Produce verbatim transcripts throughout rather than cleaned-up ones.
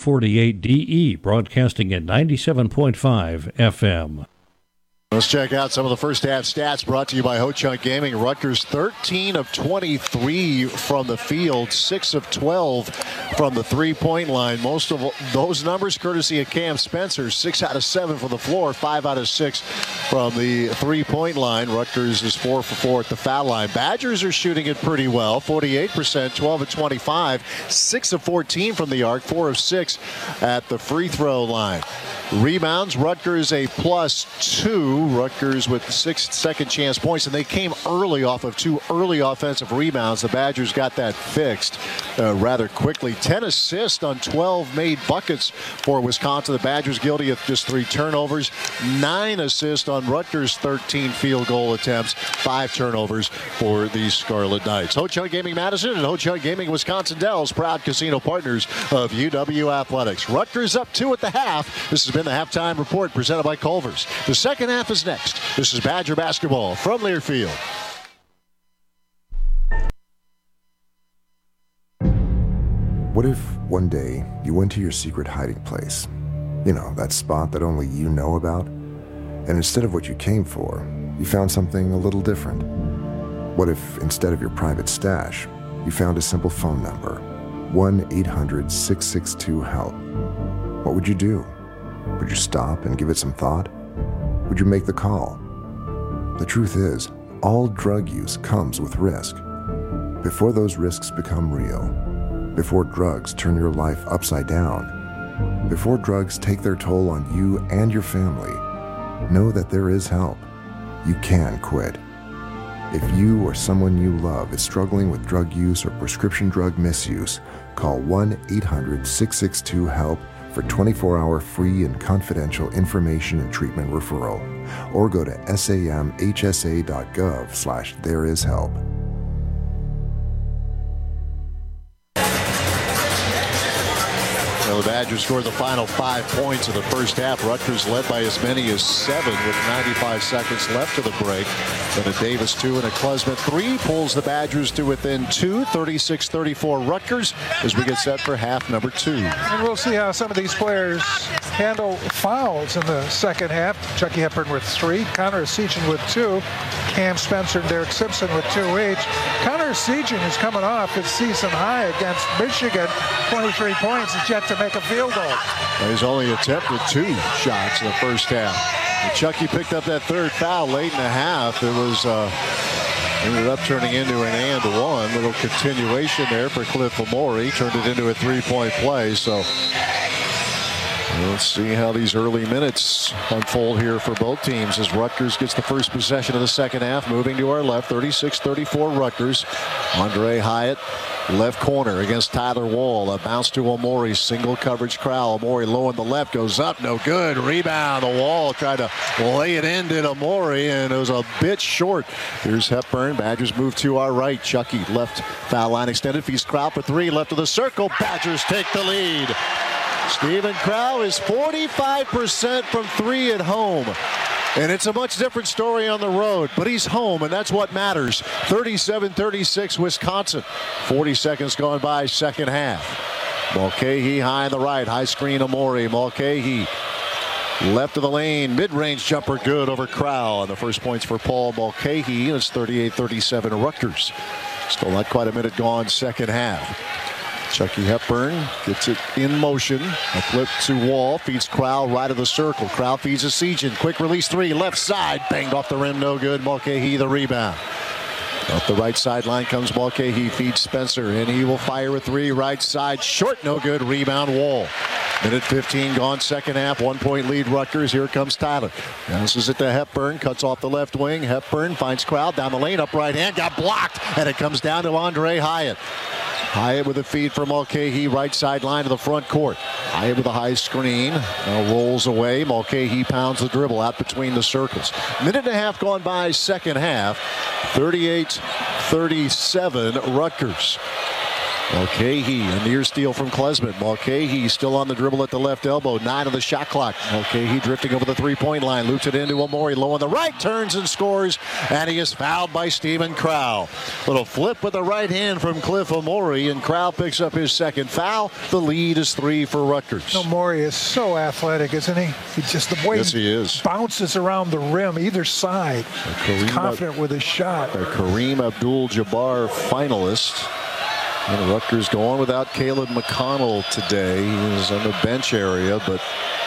forty-eight D E, broadcasting at ninety-seven point five F M. Let's check out some of the first half stats brought to you by Ho-Chunk Gaming. Rutgers thirteen of twenty-three from the field, six of twelve from the three-point line. Most of those numbers courtesy of Cam Spencer, six out of seven from the floor, five out of six from the three-point line. Rutgers is four for four at the foul line. Badgers are shooting it pretty well, forty-eight percent, twelve of twenty-five, six of fourteen from the arc, four of six at the free throw line. Rebounds, Rutgers a plus two. Rutgers with six second chance points, and they came early off of two early offensive rebounds. The Badgers got that fixed uh, rather quickly. ten assists on twelve made buckets for Wisconsin. The Badgers guilty of just three turnovers. Nine assists on Rutgers' thirteen field goal attempts. Five turnovers for the Scarlet Knights. Ho-Chunk Gaming Madison and Ho-Chunk Gaming Wisconsin Dells, proud casino partners of U W Athletics. Rutgers up two at the half. This has been the halftime report presented by Culver's. The second half is next. This is Badger basketball from Learfield. What if one day you went to your secret hiding place? You know, that spot that only you know about? And instead of what you came for, you found something a little different. What if instead of your private stash, you found a simple phone number, one eight hundred, six six two, HELP? What would you do? Would you stop and give it some thought? Would you make the call? The truth is, all drug use comes with risk. Before those risks become real, before drugs turn your life upside down, before drugs take their toll on you and your family, know that there is help. You can quit. If you or someone you love is struggling with drug use or prescription drug misuse, call one eight hundred, six six two, HELP for twenty-four hour free and confidential information and treatment referral, or go to samhsa.gov slash there is help. Well, the Badgers scored the final five points of the first half. Rutgers led by as many as seven with ninety-five seconds left of the break. Then a Davis two and a Klesmit three pulls the Badgers to within two, thirty-six thirty-four Rutgers, as we get set for half number two. And we'll see how some of these players handle fouls in the second half. Chucky Hepburn with three, Connor Essegian with two, Cam Spencer and Derek Simpson with two each. Connor Essegian is coming off his season high against Michigan, twenty-three points, is yet to make a field goal. Well, he's only attempted two shots in the first half. And Chucky picked up that third foul late in the half. It was uh, ended up turning into an and one. Little continuation there for Cliff Amore. Turned it into a three-point play. So let's see how these early minutes unfold here for both teams as Rutgers gets the first possession of the second half. Moving to our left, thirty-six thirty-four Rutgers. Andre Hyatt, left corner against Tyler Wall. A bounce to Amore, single coverage Crowell. Amore low on the left, goes up, no good. Rebound, the Wall tried to lay it in to Amore, and it was a bit short. Here's Hepburn. Badgers move to our right. Chucky left foul line extended, feeds Crowell for three, left of the circle. Badgers take the lead. Stephen Crowell is forty-five percent from three at home. And it's a much different story on the road, but he's home, and that's what matters. thirty-seven thirty-six Wisconsin. forty seconds gone by, second half. Mulcahy high on the right, high screen Amore. Mulcahy left of the lane, mid-range jumper good over Crowell. And the first points for Paul Mulcahy. It's thirty-eight thirty-seven Rutgers. Still not quite a minute gone, second half. Chucky Hepburn gets it in motion. A flip to Wall, feeds Crowell right of the circle. Crowell feeds Essegian. Quick release three, left side. Banged off the rim, no good. Mulcahy the rebound. Up the right sideline comes Mulcahy, feeds Spencer, and he will fire a three, right side, short, no good. Rebound Wall. Minute fifteen gone, second half, one point lead Rutgers. Here comes Tyler. Bounces it to Hepburn, cuts off the left wing. Hepburn finds Crowell down the lane, up right hand, got blocked, and it comes down to Andre Hyatt. Hyatt with a feed for Mulcahy, right sideline to the front court. Hyatt with a high screen, now rolls away. Mulcahy pounds the dribble out between the circles. Minute and a half gone by, second half. thirty-eight thirty-seven Rutgers. Mulcahy, a near steal from Klesmit. Mulcahy still on the dribble at the left elbow. Nine of the shot clock. Mulcahy drifting over the three-point line. Loops it into Amori. Low on the right. Turns and scores. And he is fouled by Steven Crowl. Little flip with the right hand from Cliff Amori. And Crowl picks up his second foul. The lead is three for Rutgers. Amori is so athletic, isn't he? He just the way yes, he is. bounces around the rim either side. He's confident with his shot. A Kareem Abdul-Jabbar finalist. And Rutgers go on without Caleb McConnell today. He was on the bench area, but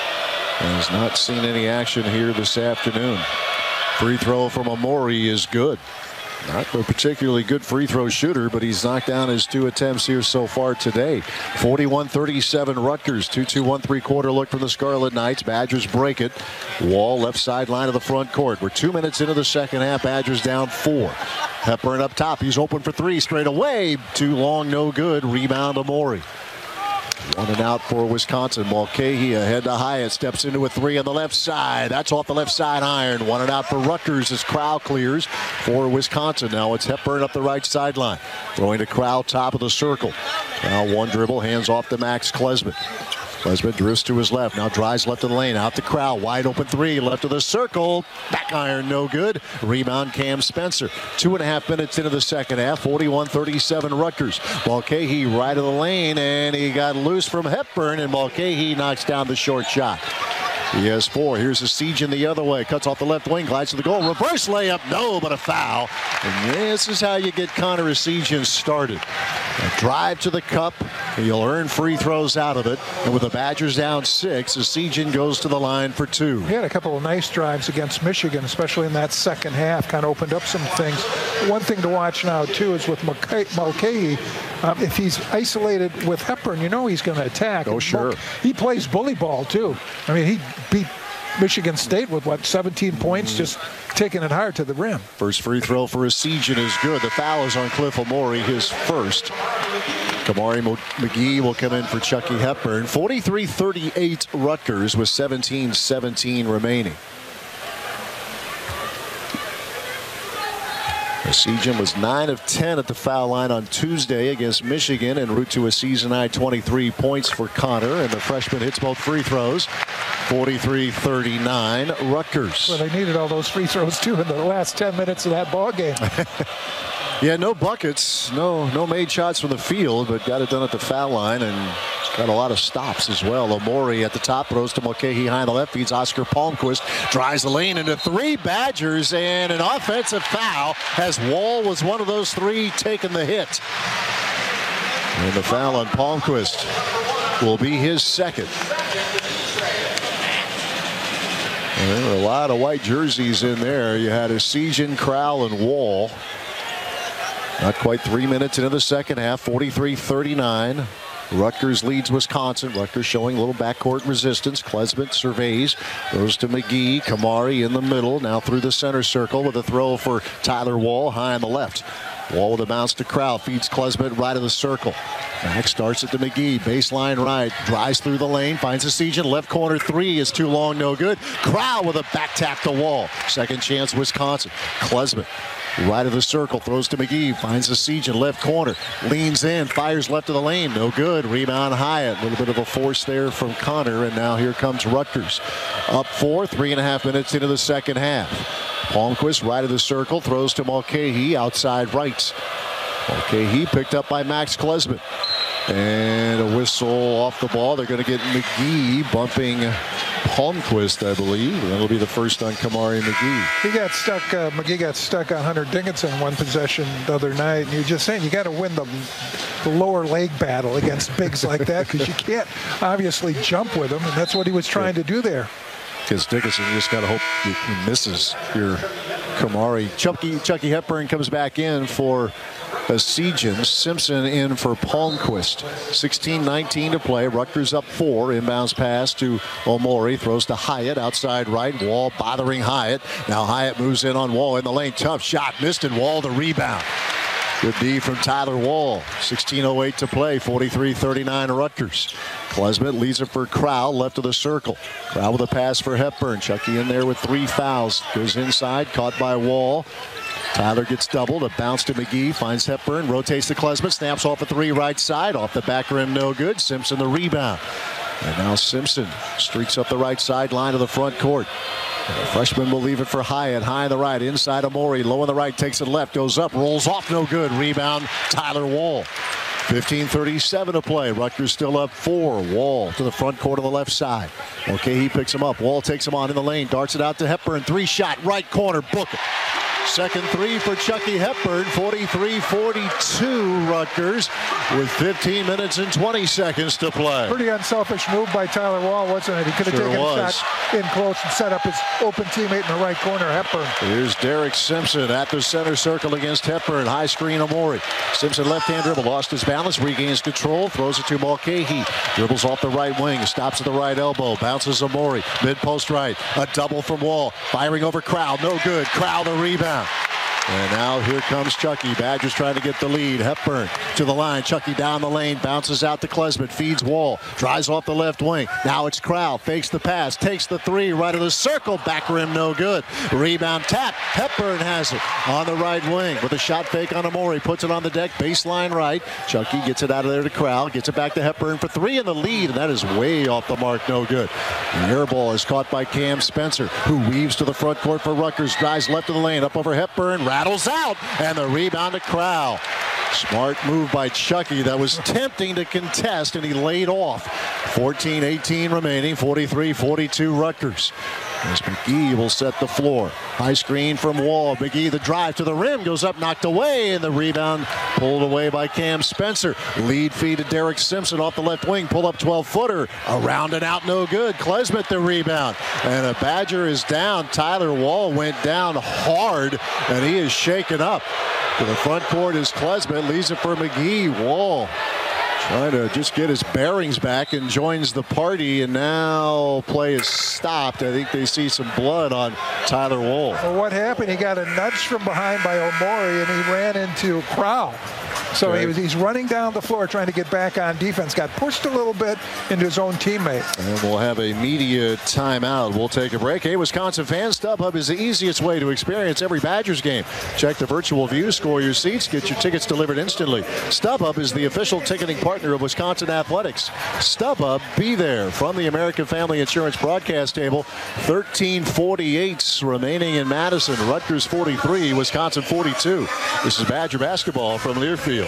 has not seen any action here this afternoon. Free throw from Amori is good. Not a particularly good free throw shooter, but he's knocked down his two attempts here so far today. forty-one thirty-seven Rutgers. two two one three-quarter look from the Scarlet Knights. Badgers break it. Wall left sideline of the front court. We're two minutes into the second half. Badgers down four. Hepburn up top. He's open for three straight away. Too long, no good. Rebound Amori. One and out for Wisconsin. Mulcahy ahead to Hyatt. Steps into a three on the left side. That's off the left side iron. One and out for Rutgers as Crowl clears for Wisconsin. Now it's Hepburn up the right sideline. Throwing to Crowl, top of the circle. Now one dribble, hands off to Max Klesmit. Klesmit drifts to his left. Now drives left of the lane. Out to Crowl. Wide open three. Left of the circle. Back iron, no good. Rebound Cam Spencer. Two and a half minutes into the second half. forty-one thirty-seven Rutgers. Mulcahy right of the lane, and he got loose from Hepburn, and Mulcahy knocks down the short shot. He has four. Here's a siege in the other way. Cuts off the left wing. Glides to the goal. Reverse layup. No, but a foul. And this is how you get Connor Essegian started. A drive to the cup. He'll earn free throws out of it. And with the Badgers down six, Essegian goes to the line for two. He had a couple of nice drives against Michigan, especially in that second half. Kind of opened up some things. One thing to watch now, too, is with Mulcahy. Um, if he's isolated with Hepburn, you know he's going to attack. Oh, sure. He plays bully ball, too. I mean, he beat Michigan State with, what, seventeen points, just taking it hard to the rim. First free throw for Essegian is good. The foul is on Cliff Amori, his first. Kamari McGee will come in for Chucky Hepburn. forty-three thirty-eight Rutgers with seventeen seventeen remaining. Essegian was nine of ten at the foul line on Tuesday against Michigan, en route to a season-high twenty-three points for Connor, and the freshman hits both free throws. forty-three thirty-nine Rutgers. Well, they needed all those free throws, too, in the last ten minutes of that ball game. Yeah, no buckets, no no made shots from the field, but got it done at the foul line and got a lot of stops as well. Amori at the top, throws to Mulcahy high on the left, feeds Oscar Palmquist, drives the lane into three Badgers, and an offensive foul as Wall was one of those three taking the hit. And the foul on Palmquist will be his second. And there were a lot of white jerseys in there. You had Essegian, Crowl, and Wall. Not quite three minutes into the second half, forty-three thirty-nine. Rutgers leads Wisconsin. Rutgers showing a little backcourt resistance. Klesmit surveys, goes to McGee. Kamari in the middle, now through the center circle with a throw for Tyler Wall, high on the left. Wall with a bounce to Crowl, feeds Klesmit right of the circle. Max starts it to McGee, baseline right, drives through the lane, finds Essegian, left corner three is too long, no good. Crowl with a back tap to Wall. Second chance Wisconsin. Klesmit right of the circle, throws to McGee, finds Essegian, left corner, leans in, fires left of the lane, no good. Rebound Hyatt, a little bit of a force there from Connor, and now here comes Rutgers. Up four, three and a half minutes into the second half. Palmquist right of the circle, throws to Mulcahy, outside right. Mulcahy picked up by Max Klesmit. And a whistle off the ball. They're going to get McGee bumping Palmquist, I believe. That'll be the first on Kamari McGee. He got stuck, uh, McGee got stuck on Hunter Dickinson one possession the other night. And you're just saying you got to win the, the lower leg battle against bigs like that because you can't obviously jump with him. And that's what he was trying to do there. Against Dickinson, you just got to hope he misses your Kamari. Chucky, Chucky Hepburn comes back in for Essegian. Simpson in for Palmquist. sixteen nineteen to play. Rutgers up four. Inbounds pass to Amori. Throws to Hyatt outside right. Wall bothering Hyatt. Now Hyatt moves in on Wall in the lane. Tough shot. Missed, and Wall to rebound. Good D from Tyler Wall. sixteen oh eight to play. forty-three thirty-nine Rutgers. Klesmit leads it for Crowl, left of the circle. Crowl with a pass for Hepburn. Chucky in there with three fouls. Goes inside, caught by Wall. Tyler gets doubled. A bounce to McGee. Finds Hepburn. Rotates to Klesmit. Snaps off a three right side. Off the back rim, no good. Simpson the rebound. And now Simpson streaks up the right sideline of the front court. The freshman will leave it for Hyatt. High on the right. Inside Amori. Low on the right. Takes it left. Goes up. Rolls off. No good. Rebound. Tyler Wall. fifteen thirty-seven to play. Rutgers still up four. Wall to the front court of the left side. Okay, he picks him up. Wall takes him on in the lane. Darts it out to Hepburn. Three shot. Right corner. Book it. Second three for Chucky Hepburn. forty-three forty-two Rutgers with fifteen minutes and twenty seconds to play. Pretty unselfish move by Tyler Wall, wasn't it? He could have Sure taken was. a shot in close and set up his open teammate in the right corner, Hepburn. Here's Derek Simpson at the center circle against Hepburn. High screen Amori. Simpson left-hand dribble. Lost his balance. Regains control. Throws it to Mulcahy. Dribbles off the right wing. Stops at the right elbow. Bounces Amori. Mid-post right. A double from Wall. Firing over Crowell. No good. Crowell the rebound. And now here comes Chucky. Badgers trying to get the lead. Hepburn to the line. Chucky down the lane. Bounces out to Klesmit. Feeds Wall. Drives off the left wing. Now it's Crowell. Fakes the pass. Takes the three. Right of the circle. Back rim no good. Rebound tap. Hepburn has it on the right wing with a shot fake on Amori. Puts it on the deck. Baseline right. Chucky gets it out of there to Crowell. Gets it back to Hepburn for three in the lead. And that is way off the mark. No good. The air ball is caught by Cam Spencer, who weaves to the front court for Rutgers. Drives left of the lane. Up over Hepburn. Rattles out, and the rebound to Crowell. Smart move by Chucky that was tempting to contest, and he laid off. fourteen eighteen remaining, forty-three forty-two Rutgers. As McGee will set the floor. High screen from Wall. McGee, the drive to the rim, goes up, knocked away, and the rebound pulled away by Cam Spencer. Lead feed to Derek Simpson off the left wing. Pull up twelve-footer. Around and out, no good. Klesmit the rebound. And a Badger is down. Tyler Wall went down hard, and he is shaken up. To the front court is Klesmit. Leaves it for McGee. Wall trying to just get his bearings back and joins the party, and now play is stopped. I think they see some blood on Tyler Wall. Well, what happened? He got a nudge from behind by Omori, and he ran into Crowell. So Okay. he was, he's running down the floor trying to get back on defense. Got pushed a little bit into his own teammate. And we'll have a media timeout. We'll take a break. Hey, Wisconsin fans, StubHub is the easiest way to experience every Badgers game. Check the virtual view, score your seats, get your tickets delivered instantly. StubHub is the official ticketing partner of Wisconsin Athletics. StubHub, be there. From the American Family Insurance broadcast table, thirteen forty-eight remaining in Madison. Rutgers forty-three, Wisconsin forty-two. This is Badger basketball from Learfield.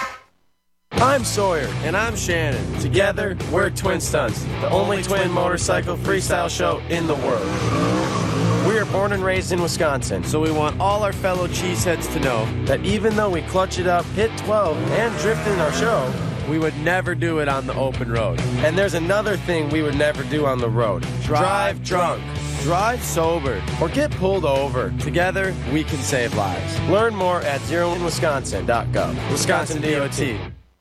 I'm Sawyer. And I'm Shannon. Together, we're Twin Stunts, the only twin motorcycle freestyle show in the world. We are born and raised in Wisconsin, so we want all our fellow cheeseheads to know that even though we clutch it up, hit twelve, and drift in our show, we would never do it on the open road. And there's another thing we would never do on the road. Drive drunk. Drive sober, or get pulled over. Together, we can save lives. Learn more at zero in wisconsin dot gov. Wisconsin D O T.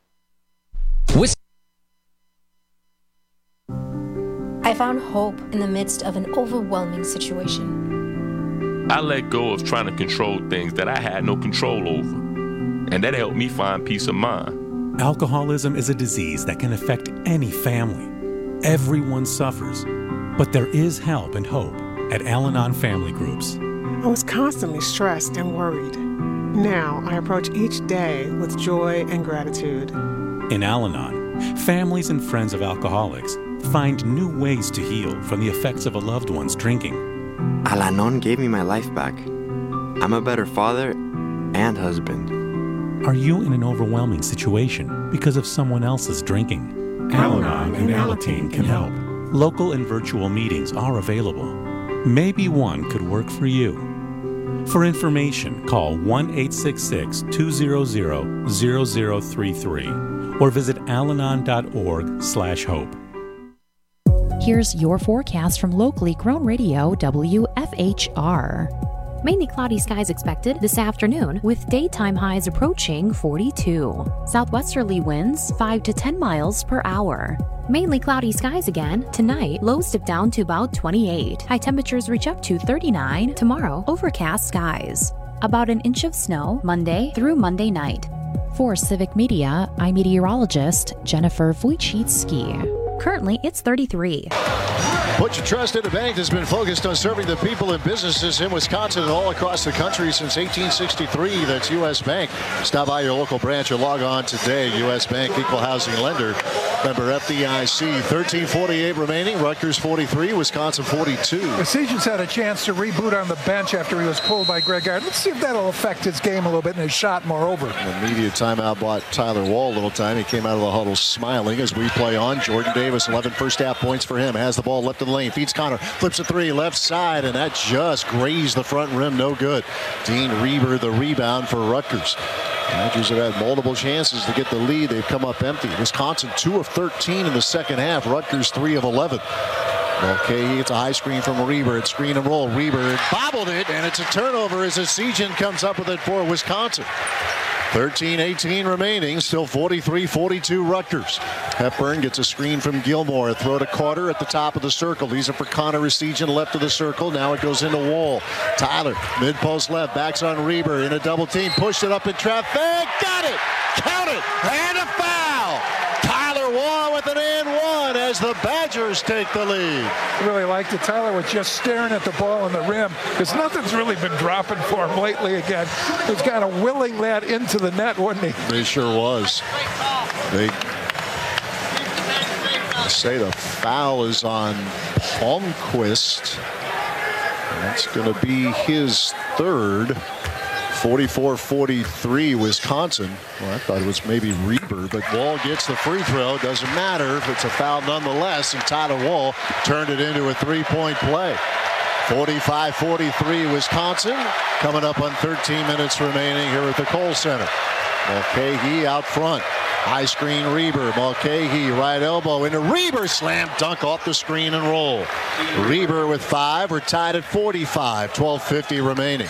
I found hope in the midst of an overwhelming situation. I let go of trying to control things that I had no control over, and that helped me find peace of mind. Alcoholism is a disease that can affect any family. Everyone suffers, but there is help and hope at Al-Anon Family Groups. I was constantly stressed and worried. Now I approach each day with joy and gratitude. In Al-Anon, families and friends of alcoholics find new ways to heal from the effects of a loved one's drinking. Al-Anon gave me my life back. I'm a better father and husband. Are you in an overwhelming situation because of someone else's drinking? Al-Anon and Alateen can help. Local and virtual meetings are available. Maybe one could work for you. For information, call one eight six six, two zero zero, zero zero three three or visit alanon dot org slash hope. Here's your forecast from locally grown radio W F H R. Mainly cloudy skies expected this afternoon with daytime highs approaching forty-two. Southwesterly winds five to ten miles per hour. Mainly cloudy skies again. Tonight, lows dip down to about twenty-eight. High temperatures reach up to thirty-nine. Tomorrow, overcast skies. About an inch of snow Monday through Monday night. For Civic Media, I'm meteorologist Jennifer Wojcicki. Currently, it's thirty-three. Put your trust in a bank that's been focused on serving the people and businesses in Wisconsin and all across the country since eighteen sixty-three. That's U S. Bank. Stop by your local branch or log on today. U S. Bank, equal housing lender. Member F D I C. thirteen forty-eight remaining. Rutgers forty-three, Wisconsin forty-two. Essegian's had a chance to reboot on the bench after he was pulled by Greg Gard. Let's see if that'll affect his game a little bit and his shot, moreover. The media timeout bought Tyler Wall a little time. He came out of the huddle smiling as we play on. Jordan Davis, eleven first half points for him. Has the ball left of the lane. Feeds Connor. Flips a three left side, and that just grazed the front rim. No good. Dean Reber, the rebound for Rutgers. Badgers have had multiple chances to get the lead. They've come up empty. Wisconsin two of thirteen in the second half. Rutgers three of eleven. Okay, it's a high screen from Reber. It's screen and roll. Reber bobbled it, and it's a turnover as Essegian comes up with it for Wisconsin. thirteen eighteen remaining, still forty-three forty-two Rutgers. Hepburn gets a screen from Gilmore. A throw to Carter at the top of the circle. Leaves it for Connor Essegian left of the circle. Now it goes into Wall. Tyler, mid-post left, backs on Reber in a double team. Pushed it up in traffic. Got it! Count it! And a foul! Tyler Wall with an and one as the Badgers take the lead. I really liked it. Tyler was just staring at the ball in the rim because nothing's really been dropping for him lately again. He's kind of willing that into the net, wasn't he? He sure was. They say the foul is on Palmquist. That's going to be his third. forty-four forty-three Wisconsin. Well, I thought it was maybe Reber, but Wall gets the free throw. Doesn't matter if it's a foul nonetheless, and Tyler Wall turned it into a three-point play. forty-five forty-three Wisconsin, coming up on thirteen minutes remaining here at the Kohl Center. Mulcahy out front. High screen Reber. Mulcahy right elbow into Reber. Slam dunk off the screen and roll. Reber with five. We're tied at forty-five. twelve fifty remaining.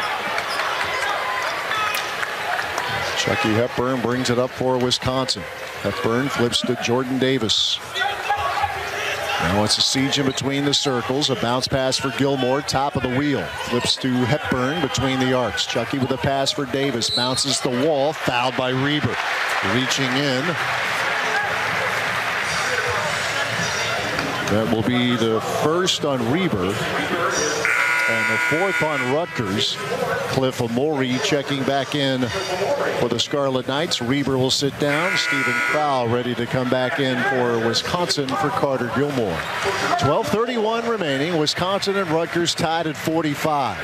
Chucky Hepburn brings it up for Wisconsin. Hepburn flips to Jordan Davis. Now it's a siege in between the circles. A bounce pass for Gilmore, top of the wheel. Flips to Hepburn between the arcs. Chucky with a pass for Davis. Bounces the wall. Fouled by Reber. Reaching in. That will be the first on Reber. And the fourth on Rutgers. Cliff Amore checking back in for the Scarlet Knights. Reber will sit down. Stephen Crowell ready to come back in for Wisconsin for Carter Gilmore. twelve thirty-one remaining. Wisconsin and Rutgers tied at forty-five.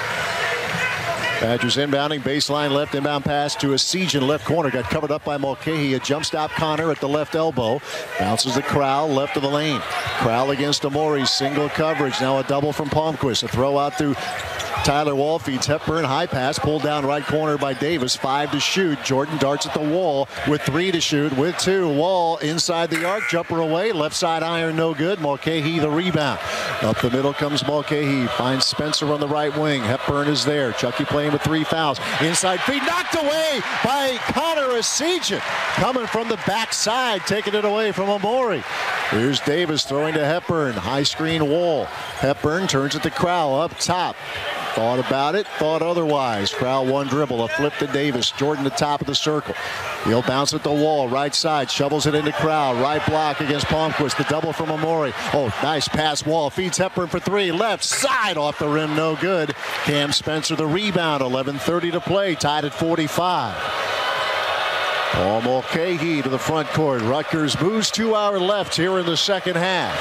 Badgers inbounding, baseline left, inbound pass to Essegian, left corner, got covered up by Mulcahy. A jump stop Connor at the left elbow. Bounces to Crowell, left of the lane. Crowell against Amore, single coverage. Now a double from Palmquist. A throw out to Tyler Wall, feeds Hepburn, high pass, pulled down right corner by Davis. Five to shoot. Jordan darts at the wall with three to shoot, with two. Wall inside the arc, jumper away, left side iron, no good. Mulcahy the rebound. Up the middle comes Mulcahy, finds Spencer on the right wing. Hepburn is there. Chucky playing with three fouls. Inside feed, knocked away by Connor Essegian. Coming from the backside, taking it away from Amore. Here's Davis throwing to Hepburn. High screen Wall. Hepburn turns it to Crowell up top. Thought about it, thought otherwise. Crowell one dribble, a flip to Davis. Jordan the top of the circle. He'll bounce at the wall, right side, shovels it into Crowell. Right block against Palmquist. The double from Amore. Oh, nice pass. Wall feeds Hepburn for three. Left side off the rim, no good. Cam Spencer the rebound. eleven thirty to play, tied at forty-five. Paul Mulcahy to the front court. Rutgers moves two hour left here in the second half.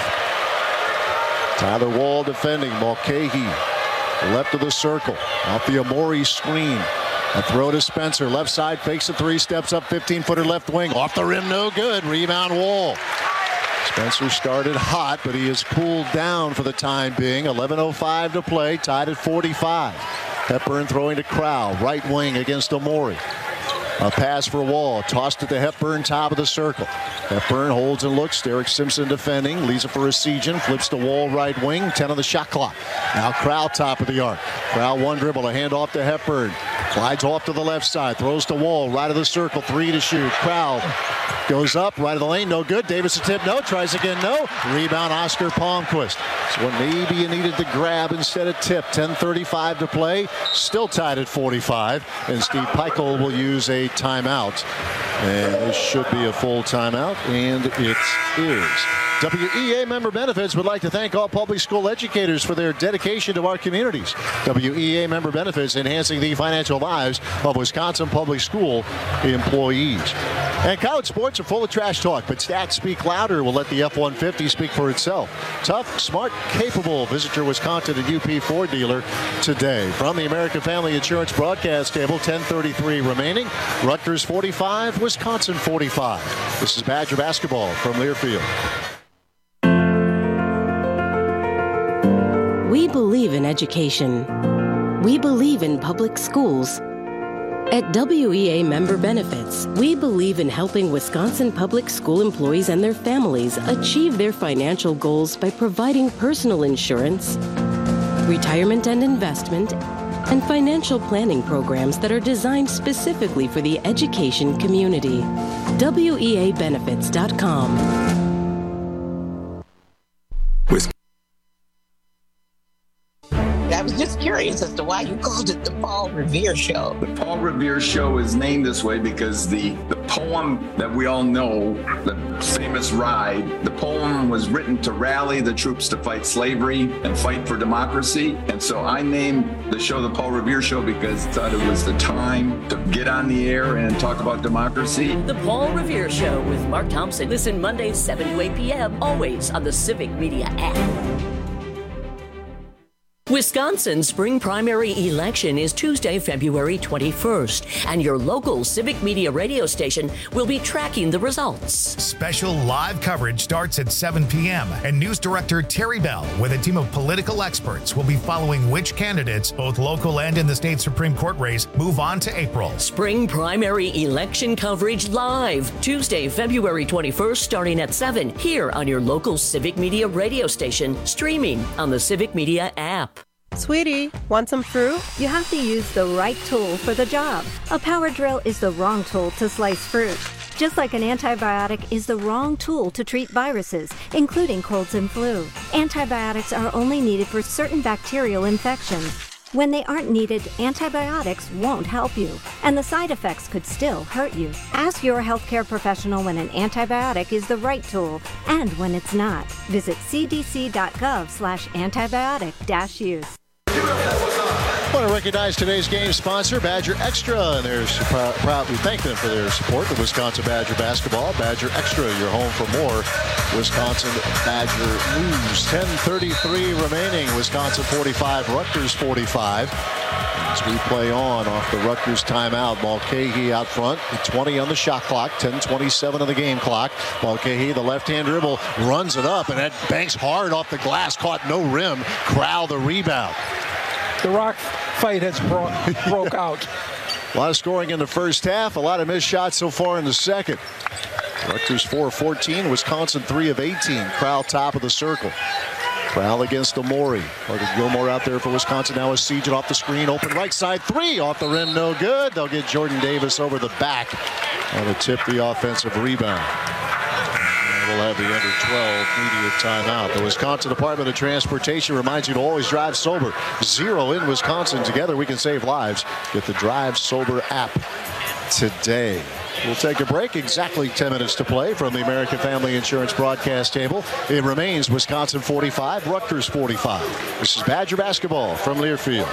Tyler Wall defending. Mulcahy left of the circle, off the Amore screen. A throw to Spencer, left side, fakes a three, steps up, fifteen footer left wing, off the rim, no good. Rebound Wall. Spencer started hot, but he is cooled down for the time being. eleven oh five to play, tied at forty-five. Hepburn throwing to Crowell, right wing against Amore. A pass for Wall, tossed it to Hepburn, top of the circle. Hepburn holds and looks. Derek Simpson defending, leaves it for Essegian, flips to Wall right wing, ten on the shot clock. Now Crowell top of the arc. Crowell one dribble, a hand off to Hepburn. Glides off to the left side, throws to Wall, right of the circle, three to shoot. Crowell goes up, right of the lane, no good. Davis a tip, no. Tries again, no. Rebound Oscar Palmquist. So maybe you needed to grab instead of tip. ten thirty-five to play, still tied at forty-five. And Steve Pikiell will use a timeout And this should be a full timeout, and it is. W E A Member Benefits would like to thank all public school educators for their dedication to our communities. W E A Member Benefits enhancing the financial lives of Wisconsin public school employees. And college sports are full of trash talk, but stats speak louder. We'll let the F one fifty speak for itself. Tough, smart, capable. Visit your Wisconsin and U P Ford dealer today. From the American Family Insurance broadcast table, ten thirty-three remaining. Rutgers forty-five, Wisconsin forty-five. This is Badger basketball from Learfield. We believe in education. We believe in public schools. At W E A Member Benefits, we believe in helping Wisconsin public school employees and their families achieve their financial goals by providing personal insurance, retirement and investment, and financial planning programs that are designed specifically for the education community. W E A benefits dot com. I was just curious as to why you called it the Paul Revere Show. The Paul Revere Show is named this way because the, the poem that we all know, the famous Ride, the poem was written to rally the troops to fight slavery and fight for democracy. And so I named the show the Paul Revere Show because I thought it was the time to get on the air and talk about democracy. The Paul Revere Show with Mark Thompson. Listen Mondays seven to eight p.m. always on the Civic Media app. Wisconsin's spring primary election is Tuesday, February twenty-first, and your local Civic Media radio station will be tracking the results. Special live coverage starts at seven p.m., and News Director Terry Bell, with a team of political experts, will be following which candidates, both local and in the state Supreme Court race, move on to April. Spring primary election coverage live, Tuesday, February twenty-first, starting at seven, here on your local Civic Media radio station, streaming on the Civic Media app. Sweetie, want some fruit? You have to use the right tool for the job. A power drill is the wrong tool to slice fruit. Just like an antibiotic is the wrong tool to treat viruses, including colds and flu. Antibiotics are only needed for certain bacterial infections. When they aren't needed, antibiotics won't help you, and the side effects could still hurt you. Ask your healthcare professional when an antibiotic is the right tool and when it's not. Visit c d c dot gov slash antibiotic dash use. I want to recognize today's game sponsor, Badger Extra, and they're proud. We thank them for their support of Wisconsin Badger basketball. Badger Extra, your home for more Wisconsin Badger news. ten thirty-three remaining. Wisconsin forty-five, Rutgers forty-five. As we play on off the Rutgers timeout, Mulcahy out front, twenty on the shot clock, ten twenty-seven on the game clock. Mulcahy, the left-hand dribble, runs it up, and that banks hard off the glass, caught no rim. Crowell the rebound. The rock fight has bro- broke out. A lot of scoring in the first half, a lot of missed shots so far in the second. Rutgers four of fourteen, Wisconsin three of eighteen. Crowell top of the circle. Crowell against Amori. Carter Gilmore out there for Wisconsin. Now is Siegel off the screen. Open right side three. Off the rim, no good. They'll get Jordan Davis over the back. And to tip the offensive rebound. We'll have the under twelve media timeout. The Wisconsin Department of Transportation reminds you to always drive sober. Zero in Wisconsin. Together we can save lives. Get the Drive Sober app today. We'll take a break. Exactly ten minutes to play from the American Family Insurance broadcast table. It remains Wisconsin forty-five, Rutgers forty-five. This is Badger basketball from Learfield.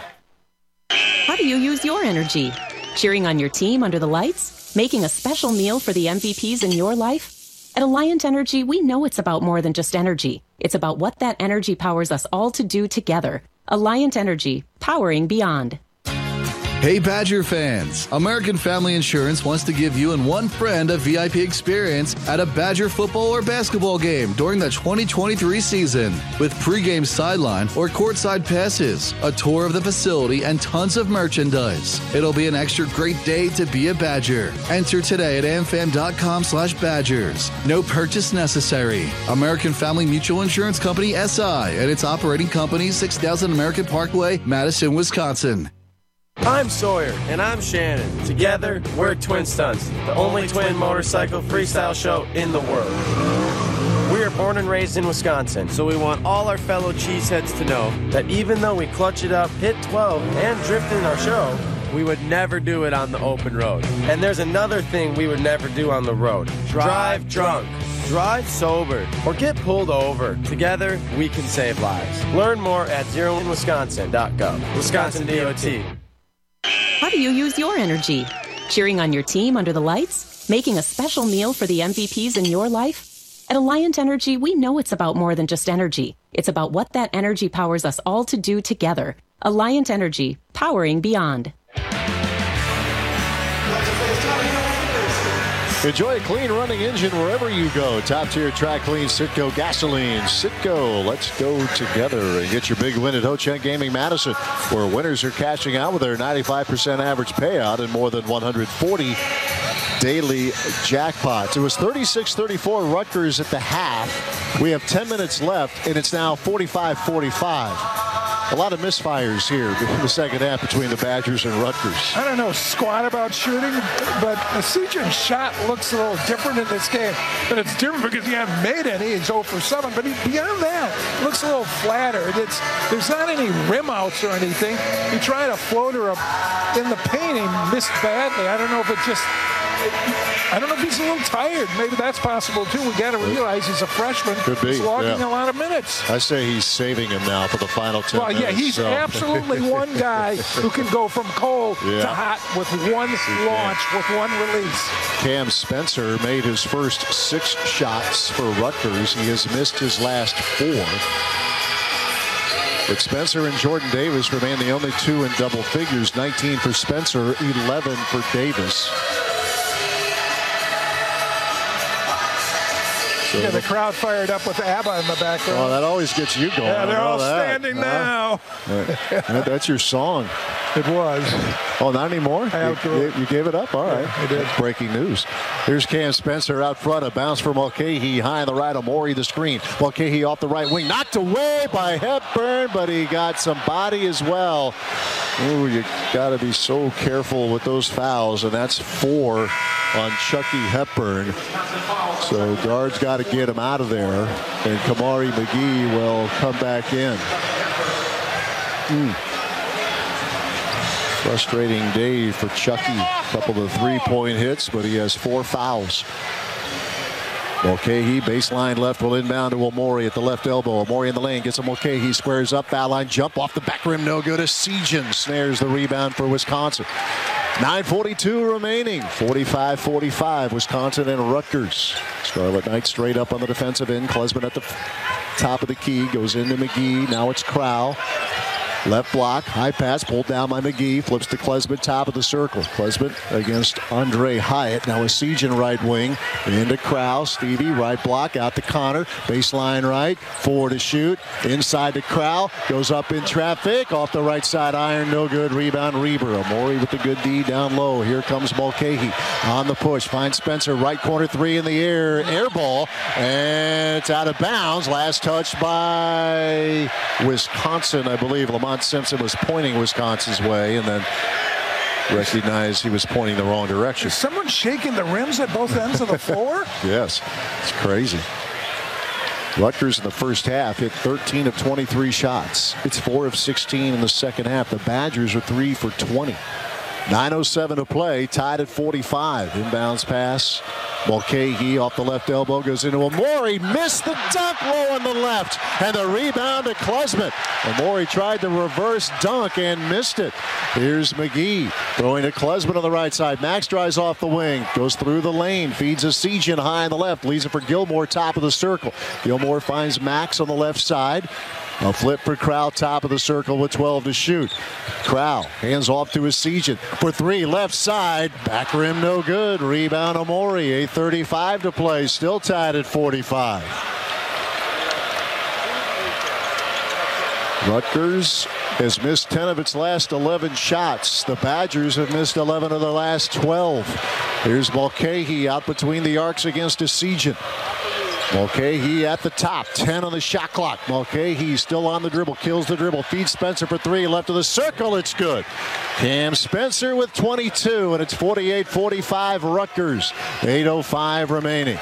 How do you use your energy? Cheering on your team under the lights? Making a special meal for the M V Ps in your life? At Alliant Energy, we know it's about more than just energy. It's about what that energy powers us all to do together. Alliant Energy, powering beyond. Hey Badger fans, American Family Insurance wants to give you and one friend a V I P experience at a Badger football or basketball game during the twenty twenty-three season. With pregame sideline or courtside passes, a tour of the facility, and tons of merchandise. It'll be an extra great day to be a Badger. Enter today at amfam.com slash badgers. No purchase necessary. American Family Mutual Insurance Company S I and its operating company, six thousand American Parkway, Madison, Wisconsin. I'm Sawyer. And I'm Shannon. Together, we're Twin Stunts, the only twin motorcycle freestyle show in the world. We are born and raised in Wisconsin, so we want all our fellow cheeseheads to know that even though we clutch it up, hit twelve, and drift in our show, we would never do it on the open road. And there's another thing we would never do on the road. Drive drunk. Drive sober or get pulled over. Together, we can save lives. Learn more at zero in wisconsin dot gov. Wisconsin D O T. How do you use your energy? Cheering on your team under the lights? Making a special meal for the M V Ps in your life? At Alliant Energy, we know it's about more than just energy. It's about what that energy powers us all to do together. Alliant Energy, powering beyond. Enjoy a clean running engine wherever you go. Top tier track clean Citgo gasoline. Citgo, let's go together and get your big win at Ho-Chunk Gaming Madison, where winners are cashing out with their ninety-five percent average payout and more than one hundred forty daily jackpots. It was thirty-six thirty-four Rutgers at the half. We have ten minutes left, and it's now forty-five forty-five. A lot of misfires here in the second half between the Badgers and Rutgers. I don't know squat about shooting, but the Seagen's shot looks a little different in this game. But it's different because he hasn't made any. He's zero for seven. But he, beyond that, it looks a little flatter. It's, there's not any rim outs or anything. He tried a floater up in the paint. He missed badly. I don't know if it just... I don't know if he's a little tired. Maybe that's possible, too. We got to realize he's a freshman. Could be. He's logging yeah. a lot of minutes. I say he's saving him now for the final ten well, minutes. Well, yeah, he's so. absolutely one guy who can go from cold yeah. to hot with one launch, with one release. Cam Spencer made his first six shots for Rutgers. He has missed his last four. But Spencer and Jordan Davis remain the only two in double figures. nineteen for Spencer, eleven for Davis. So yeah, the crowd fired up with ABBA in the background. Oh, that always gets you going. Yeah, they're all that. standing uh, now. That's your song. It was. Oh, not anymore? I you, you gave it up? All right. Yeah, I did. Breaking news. Here's Cam Spencer out front. A bounce for Mulcahy. High on the right. Amori the screen. Mulcahy off the right wing. Knocked away by Hepburn, but he got some body as well. Ooh, you got to be so careful with those fouls, and that's four on Chucky Hepburn. So guards got to get him out of there, and Kamari McGee will come back in. Mm. Frustrating day for Chucky. A couple of three-point hits, but he has four fouls. Mulcahy, baseline left, will inbound to Amori at the left elbow. Amori in the lane, gets a Mulcahy, squares up, foul line, jump off the back rim, no good. Seagen snares the rebound for Wisconsin. nine forty-two remaining, forty-five forty-five, Wisconsin and Rutgers. Scarlet Knights straight up on the defensive end. Klesman at the top of the key, goes into McGee, now it's Crowell. Left block, high pass, pulled down by McGee, flips to Klesman, top of the circle. Klesman against Andre Hyatt. Now a Seagen right wing, into Crowell. Stevie, right block, out to Connor. Baseline right, four to shoot. Inside to Crowell, goes up in traffic. Off the right side iron, no good. Rebound, Reber. Amori with the good D down low. Here comes Mulcahy on the push. Finds Spencer, right corner three in the air. Air ball, and it's out of bounds. Last touch by Wisconsin, I believe. Lamont Simpson was pointing Wisconsin's way and then recognized he was pointing the wrong direction. Is someone shaking the rims at both ends of the floor? Yes, it's crazy. Rutgers in the first half hit thirteen of twenty-three shots. It's four of sixteen in the second half. The Badgers are three for twenty. nine oh seven to play, tied at forty-five. Inbounds pass. Mulcahy off the left elbow, goes into Amori, missed the dunk low on the left, and the rebound to Klesman. Amori tried the reverse dunk and missed it. Here's McGee throwing to Klesman on the right side. Max drives off the wing, goes through the lane, feeds a Seagen high on the left, leaves it for Gilmore, top of the circle. Gilmore finds Max on the left side. A flip for Crowell, top of the circle with twelve to shoot. Crowell hands off to his Seagen for three, left side. Back rim no good. Rebound Amori. eight thirty-five to play. Still tied at forty-five. Rutgers has missed ten of its last eleven shots. The Badgers have missed eleven of their last twelve. Here's Mulcahy out between the arcs against a Seagen. Mulcahy at the top, ten on the shot clock. Mulcahy still on the dribble, kills the dribble, feeds Spencer for three, left of the circle, it's good. Cam Spencer with twenty-two, and it's forty-eight forty-five Rutgers. eight oh five remaining.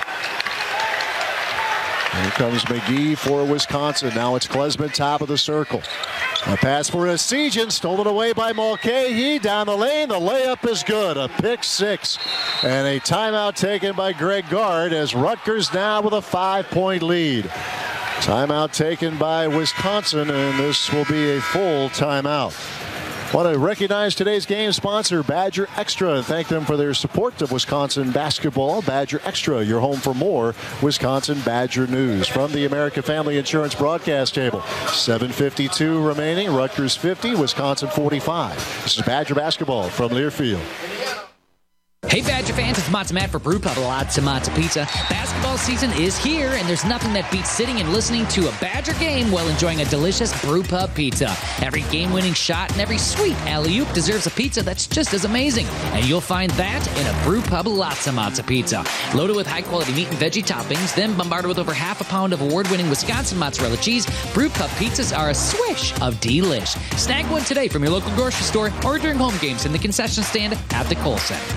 Here comes McGee for Wisconsin. Now it's Klesman, top of the circle. A pass for Essegian, stolen away by Mulcahy. Down the lane, the layup is good. A pick six. And a timeout taken by Greg Gard as Rutgers now with a five-point lead. Timeout taken by Wisconsin, and this will be a full timeout. Want to recognize today's game sponsor, Badger Extra, and thank them for their support of Wisconsin basketball. Badger Extra, your home for more Wisconsin Badger news. From the American Family Insurance broadcast table, seven fifty-two remaining, Rutgers fifty, Wisconsin forty-five. This is Badger basketball from Learfield. Hey Badger fans, it's Matza Matt for Brew Pub Lots of Matza Pizza. Basketball season is here, and there's nothing that beats sitting and listening to a Badger game while enjoying a delicious Brew Pub pizza. Every game-winning shot and every sweet alley-oop deserves a pizza that's just as amazing, and you'll find that in a Brew Pub Lots of Matza Pizza. Loaded with high-quality meat and veggie toppings, then bombarded with over half a pound of award-winning Wisconsin mozzarella cheese, Brew Pub pizzas are a swish of delish. Snag one today from your local grocery store or during home games in the concession stand at the Kohl Center.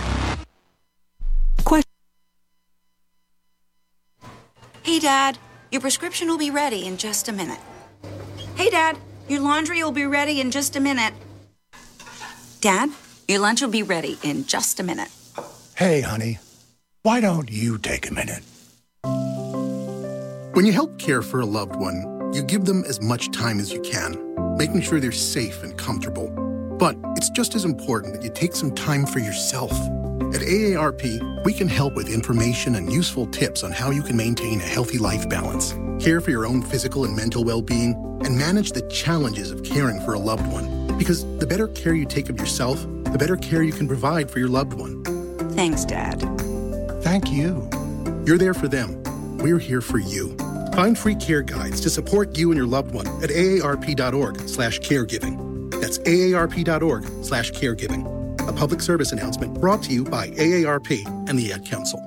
Hey, Dad, your prescription will be ready in just a minute. Hey, Dad, your laundry will be ready in just a minute. Dad, your lunch will be ready in just a minute. Hey, honey, why don't you take a minute? When you help care for a loved one, you give them as much time as you can, making sure they're safe and comfortable. But it's just as important that you take some time for yourself. At A A R P, we can help with information and useful tips on how you can maintain a healthy life balance, care for your own physical and mental well-being, and manage the challenges of caring for a loved one. Because the better care you take of yourself, the better care you can provide for your loved one. Thanks, Dad. Thank you. You're there for them. We're here for you. Find free care guides to support you and your loved one at aarp.org slash caregiving. That's aarp.org slash caregiving. A public service announcement brought to you by A A R P and the Ad Council.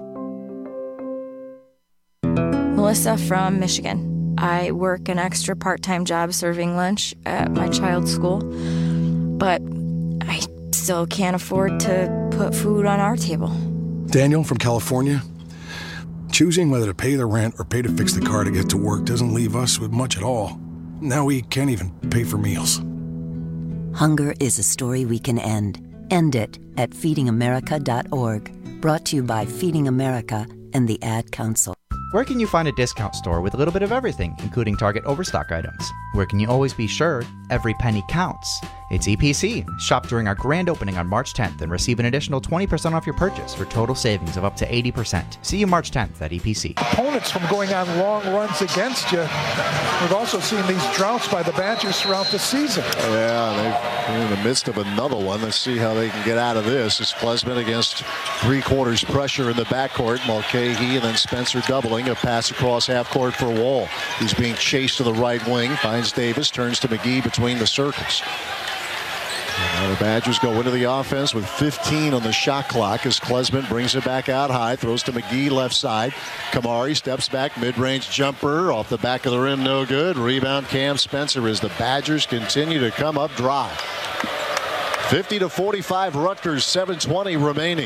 Melissa from Michigan. I work an extra part-time job serving lunch at my child's school, but I still can't afford to put food on our table. Daniel from California. Choosing whether to pay the rent or pay to fix the car to get to work doesn't leave us with much at all. Now we can't even pay for meals. Hunger is a story we can end. End it at feeding america dot org. Brought to you by Feeding America and the Ad Council. Where can you find a discount store with a little bit of everything, including Target overstock items? Where can you always be sure every penny counts? It's E P C. Shop during our grand opening on March tenth and receive an additional twenty percent off your purchase for total savings of up to eighty percent. See you March tenth at E P C. Opponents from going on long runs against you. We've also seen these droughts by the Badgers throughout the season. Yeah, they're in the midst of another one. Let's see how they can get out of this. It's Klesmit against three-quarters pressure in the backcourt. Mulcahy and then Spencer doubling. A pass across half court for Wall. He's being chased to the right wing. Finds Davis. Turns to McGee between the circles. Now the Badgers go into the offense with fifteen on the shot clock as Klesmit brings it back out high. Throws to McGee left side. Kamari steps back. Mid-range jumper off the back of the rim. No good. Rebound Cam Spencer as the Badgers continue to come up dry. fifty to forty-five Rutgers. seven twenty remaining.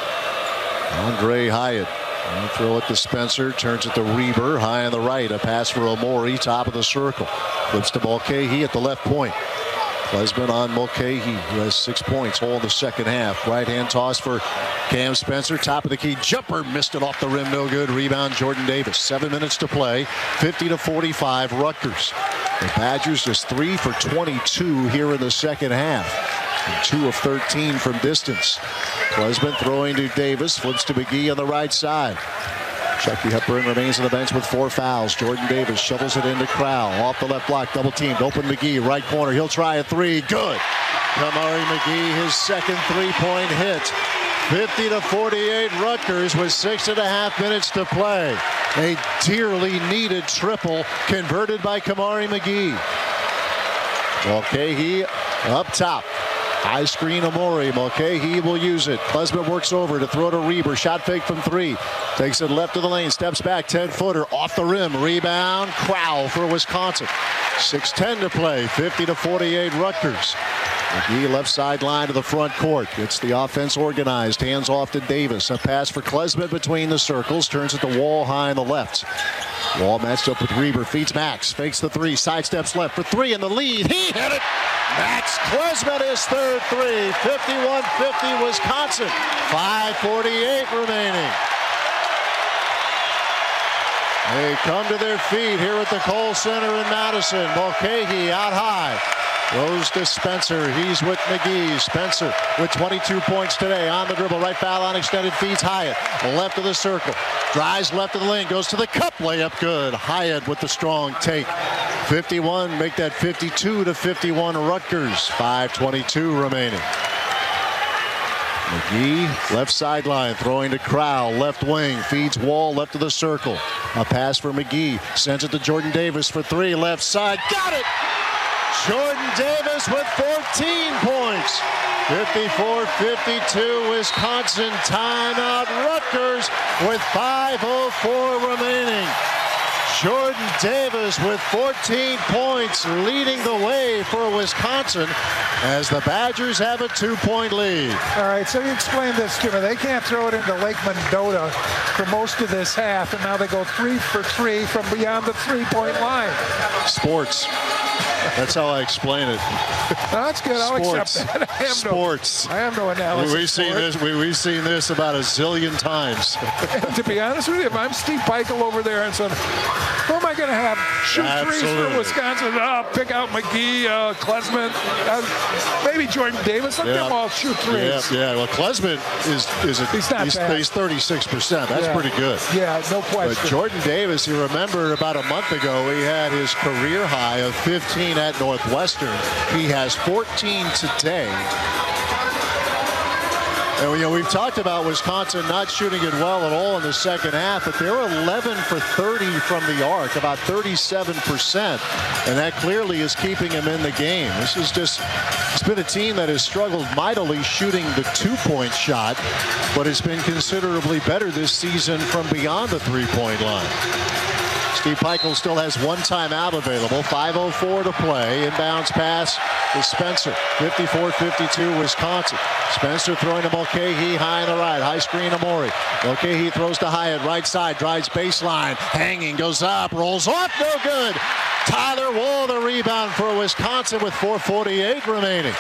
Andre Hyatt. And throw it to Spencer. Turns it to Reber. High on the right. A pass for Omori. Top of the circle. Flips to Mulcahy at the left point. Klesmit on Mulcahy, who has six points, all in the second half. Right-hand toss for Cam Spencer. Top of the key. Jumper missed it off the rim. No good. Rebound Jordan Davis. Seven minutes to play. fifty to forty-five Rutgers. The Badgers just three for twenty-two here in the second half. And two of thirteen from distance. Klesmit throwing to Davis. Flips to McGee on the right side. Chucky Hepburn remains on the bench with four fouls. Jordan Davis shovels it into Crowell. Off the left block, double teamed. Open McGee, right corner. He'll try a three. Good. Kamari McGee, his second three-point hit. fifty to forty-eight Rutgers with six and a half minutes to play. A dearly needed triple converted by Kamari McGee. Mulcahy up top. High screen Omori. Mulcahy will use it. Klesmit works over to throw to Reber. Shot fake from three. Takes it left of the lane. Steps back. ten-footer off the rim. Rebound. Crowell for Wisconsin. six ten to play. fifty to forty-eight Rutgers. McGee left sideline to the front court. Gets the offense organized. Hands off to Davis. A pass for Klesmit between the circles. Turns it to Wall high on the left. Wall matched up with Reber. Feeds Max. Fakes the three. Sidesteps left for three in the lead. He hit it. Max Klesmit his third three. fifty-one fifty Wisconsin. five forty-eight remaining. They come to their feet here at the Kohl Center in Madison. Mulcahy out high. Goes to Spencer. He's with McGee. Spencer with twenty-two points today. On the dribble. Right foul on extended. Feeds Hyatt. Left of the circle. Drives left of the lane. Goes to the cup. Layup good. Hyatt with the strong take. fifty-one. Make that fifty-two to fifty-one Rutgers. five twenty-two remaining. McGee, left sideline, throwing to Crowell, left wing, feeds Wall, left of the circle. A pass for McGee, sends it to Jordan Davis for three, left side, got it! Jordan Davis with fourteen points. fifty-four fifty-two Wisconsin, timeout Rutgers with five oh four remaining. Jordan Davis with fourteen points leading the way for Wisconsin as the Badgers have a two-point lead. All right, so you explain this to me. They can't throw it into Lake Mendota for most of this half, and now they go three for three from beyond the three-point line. Sports. That's how I explain it. No, that's good. I'll Sports. accept that. I have Sports. No, I have no analysis. We've seen this. We, we've seen this about a zillion times. And to be honest with you, if I'm Steve Peichel over there and said, "Who am I going to have shoot Absolutely. threes for Wisconsin?" Oh, pick out McGee, uh, Klesmit, uh, maybe Jordan Davis. Let yeah. them all shoot threes. Yeah, yeah. Well, Klesmit is is a, he's not he's, bad. he's thirty-six percent. That's yeah. pretty good. Yeah, no question. But Jordan Davis, you remember about a month ago, he had his career high of fifteen at Northwestern. He has fourteen today. And, you know, we've talked about Wisconsin not shooting it well at all in the second half, but they're eleven for thirty from the arc, about thirty-seven percent. And that clearly is keeping him in the game. This is just, it's been a team that has struggled mightily shooting the two-point shot, but it's been considerably better this season from beyond the three-point line. Steve Peichel still has one timeout available. five oh four to play. Inbounds pass to Spencer. fifty-four fifty-two Wisconsin. Spencer throwing to Mulcahy high on the right. High screen Amori. Mulcahy throws to Hyatt. Right side. Drives baseline. Hanging. Goes up. Rolls off. No good. Tyler Wall the rebound for Wisconsin with four forty-eight remaining.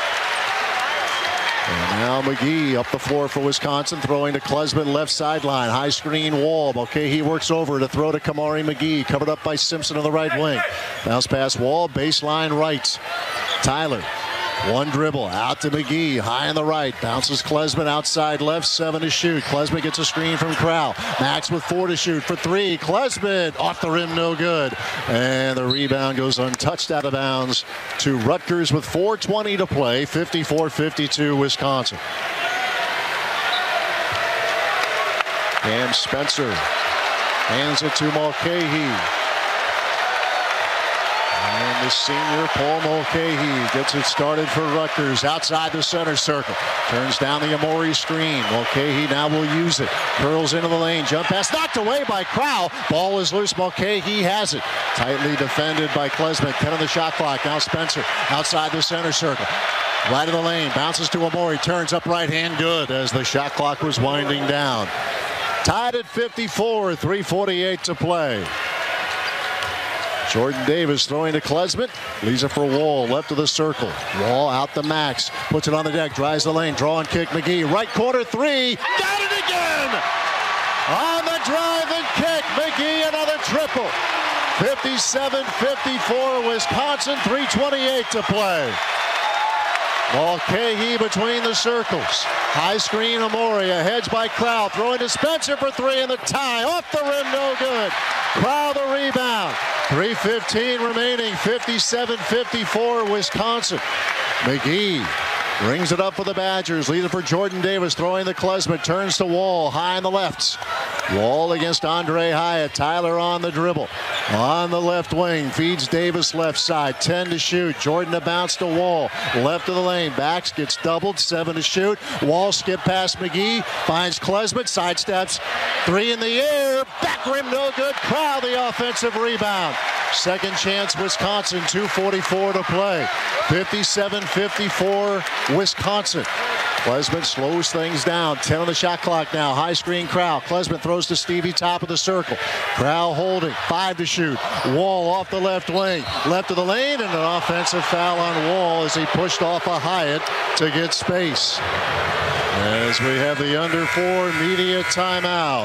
And now McGee up the floor for Wisconsin, throwing to Klesmit left sideline. High screen Wall. Mulcahy works over to throw to Kamari McGee. Covered up by Simpson on the right wing. Bounce pass Wall. Baseline right. Tyler. One dribble. Out to McGee. High on the right. Bounces Klesmit outside left. Seven to shoot. Klesmit gets a screen from Crowell. Max with four to shoot for three. Klesmit off the rim. No good. And the rebound goes untouched out of bounds to Rutgers with four twenty to play. fifty-four fifty-two Wisconsin. And Spencer hands it to Mulcahy. And the senior, Paul Mulcahy, gets it started for Rutgers outside the center circle. Turns down the Amori screen. Mulcahy now will use it. Curls into the lane. Jump pass knocked away by Crowell. Ball is loose. Mulcahy has it. Tightly defended by Klesmit. ten on the shot clock. Now Spencer outside the center circle. Right of the lane. Bounces to Amori. Turns up right hand good as the shot clock was winding down. Tied at fifty-four. three forty-eight to play. Jordan Davis throwing to Klesmit. Leaves it for Wall, left of the circle. Wall out to Max. Puts it on the deck, drives the lane, draw and kick. McGee, right corner three. Got it again! On the drive and kick. McGee, another triple. fifty-seven fifty-four Wisconsin, three twenty-eight to play. Mulcahy between the circles. High screen Amori, a hedge by Crowell. Throwing to Spencer for three and the tie. Off the rim, no good. Crowell the rebound. three fifteen remaining, fifty-seven fifty-four Wisconsin. McGee brings it up for the Badgers. Leader for Jordan Davis, throwing the Klesmit. Turns to Wall, high on the left. Wall against Andre Hyatt. Tyler on the dribble. On the left wing, feeds Davis left side. ten to shoot. Jordan to bounce to Wall. Left of the lane. Backs, gets doubled. seven to shoot. Wall skip past McGee. Finds Klesmit. Sidesteps. Three in the air. Back rim no good. Crowell the offensive rebound. Second chance, Wisconsin, two forty-four to play. fifty-seven fifty-four, Wisconsin. Klesmit slows things down. ten on the shot clock now. High screen Crowell. Klesmit throws to Stevie, top of the circle. Crowell holding. Five to shoot. Wall off the left wing. Left of the lane, and an offensive foul on Wall as he pushed off a Hyatt to get space. As we have the under four media timeout.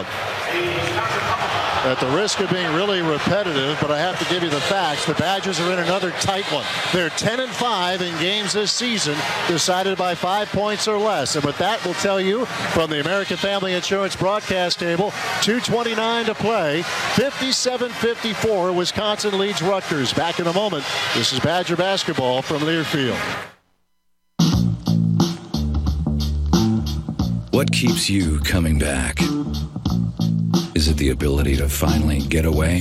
At the risk of being really repetitive, but I have to give you the facts. The Badgers are in another tight one. They're ten and five in games this season decided by five points or less. And with that, we'll tell you from the American Family Insurance broadcast table, two twenty-nine to play, fifty-seven fifty-four. Wisconsin leads Rutgers. Back in a moment. This is Badger basketball from Learfield. What keeps you coming back? Is it the ability to finally get away?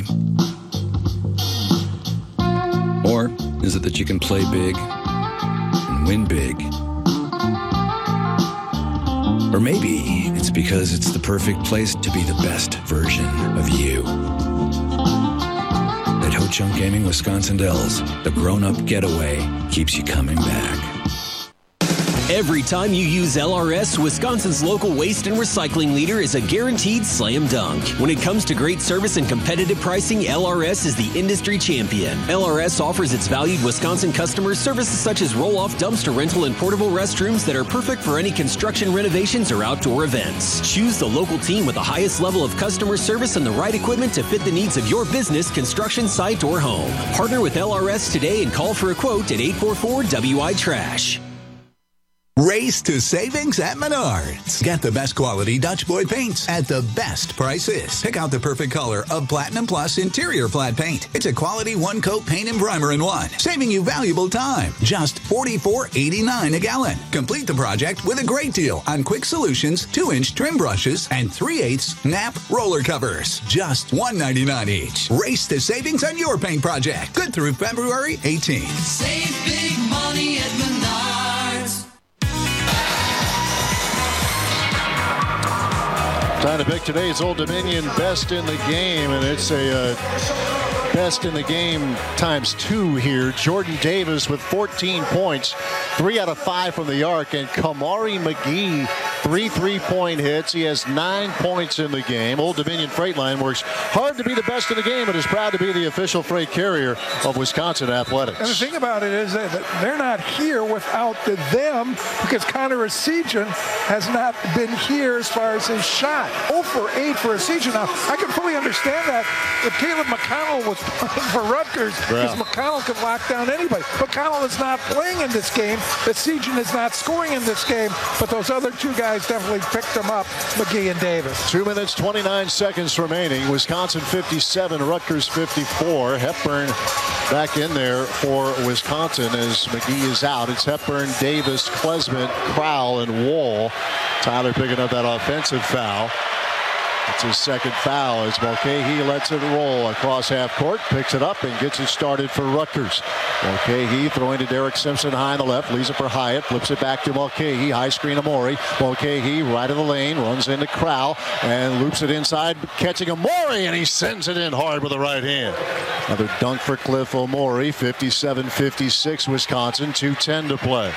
Or is it that you can play big and win big? Or maybe it's because it's the perfect place to be the best version of you. At Ho-Chunk Gaming Wisconsin Dells, the grown-up getaway keeps you coming back. Every time you use L R S, Wisconsin's local waste and recycling leader is a guaranteed slam dunk. When it comes to great service and competitive pricing, L R S is the industry champion. L R S offers its valued Wisconsin customers services such as roll-off dumpster rental and portable restrooms that are perfect for any construction renovations or outdoor events. Choose the local team with the highest level of customer service and the right equipment to fit the needs of your business, construction site, or home. Partner with L R S today and call for a quote at eight four four W I Trash. Race to savings at Menards. Get the best quality Dutch Boy paints at the best prices. Pick out the perfect color of Platinum Plus Interior Plat Paint. It's a quality one-coat paint and primer in one, saving you valuable time. Just forty-four eighty-nine a gallon. Complete the project with a great deal on Quick Solutions two-inch trim brushes and three eighths nap roller covers. Just one ninety-nine each. Race to savings on your paint project. Good through February eighteenth. Save big money at Menards. Time to pick today's Old Dominion best in the game, and it's a uh, best in the game times two here. Jordan Davis with fourteen points, three out of five from the arc, and Kamari McGee, three three-point hits. He has nine points in the game. Old Dominion Freight Line works hard to be the best in the game, but is proud to be the official freight carrier of Wisconsin Athletics. And the thing about it is that they're not here without the them, because Connor Essegian has not been here as far as his shot. oh for eight for Essegian. Now, I can fully understand that if Caleb McConnell was playing for Rutgers, because yeah. McConnell could lock down anybody. McConnell is not playing in this game. Essegian is not scoring in this game, but those other two guys definitely picked them up, McGee and Davis. Two minutes, twenty-nine seconds remaining. Wisconsin fifty-seven, Rutgers fifty-four. Hepburn back in there for Wisconsin as McGee is out. It's Hepburn, Davis, Klesmit, Crowell, and Wall. Tyler picking up that offensive foul. It's his second foul as Mulcahy lets it roll across half court, picks it up and gets it started for Rutgers. Mulcahy throwing to Derek Simpson high on the left, leaves it for Hyatt, flips it back to Mulcahy, high screen Amori. Mulcahy right of the lane, runs into Crowell and loops it inside, catching Amori, and he sends it in hard with the right hand. Another dunk for Cliff Amori, fifty-seven fifty-six Wisconsin, two ten to play.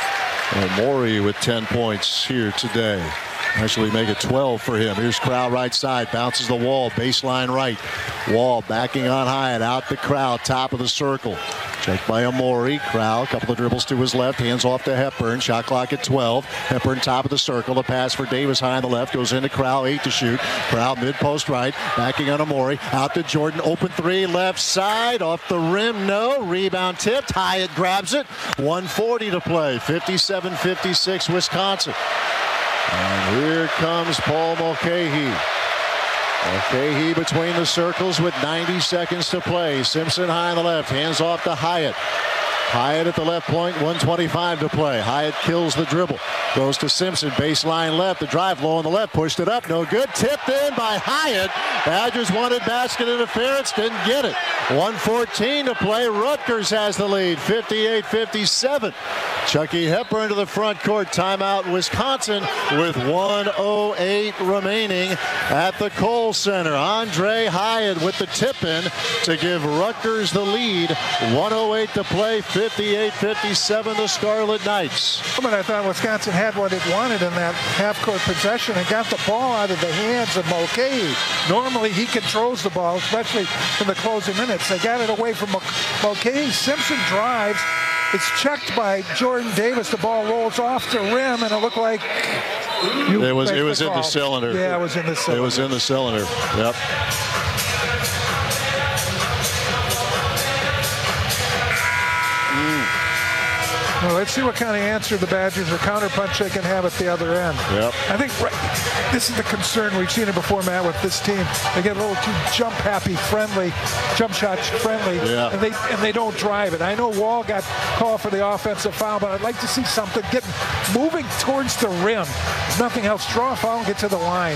Amori with ten points here today. Actually make it twelve for him. Here's Crowell right side, bounces the Wall, baseline right. Wall backing on Hyatt, out the Crowell, top of the circle. Checked by Amori. Crowell, a couple of dribbles to his left, hands off to Hepburn. Shot clock at twelve. Hepburn top of the circle. The pass for Davis high on the left, goes into Crowell, eight to shoot. Crowell mid-post right, backing on Amori. Out to Jordan, open three, left side, off the rim, no. Rebound tipped, Hyatt grabs it. one forty to play, fifty-seven fifty-six Wisconsin. And here comes Paul Mulcahy. Mulcahy between the circles with ninety seconds to play. Simpson high on the left, hands off to Hyatt. Hyatt at the left point, one twenty-five to play. Hyatt kills the dribble. Goes to Simpson, baseline left. The drive low on the left, pushed it up, no good. Tipped in by Hyatt. Badgers wanted basket interference, didn't get it. one fourteen to play. Rutgers has the lead, fifty-eight fifty-seven. Chucky Hepburn to the front court. Timeout Wisconsin with one oh eight remaining at the Kohl Center. Andre Hyatt with the tip-in to give Rutgers the lead. one oh eight to play, fifty-eight fifty-seven the Scarlet Knights. I thought Wisconsin had what it wanted in that half-court possession and got the ball out of the hands of Mulcahy. Normally he controls the ball, especially in the closing minutes. They got it away from Mulcahy. Simpson drives. It's checked by Jordan Davis. The ball rolls off the rim, and it looked like you it was. It the was in call. the cylinder. Yeah, it was in the cylinder. It was in the cylinder. Yep. Well, let's see what kind of answer the Badgers or counterpunch they can have at the other end. Yep. I think right, this is the concern. We've seen it before, Matt, with this team. They get a little too jump happy, friendly, jump shots friendly, yeah. and they and they don't drive it. I know Wall got called for the offensive foul, but I'd like to see something get moving towards the rim. If nothing else, draw a foul and get to the line.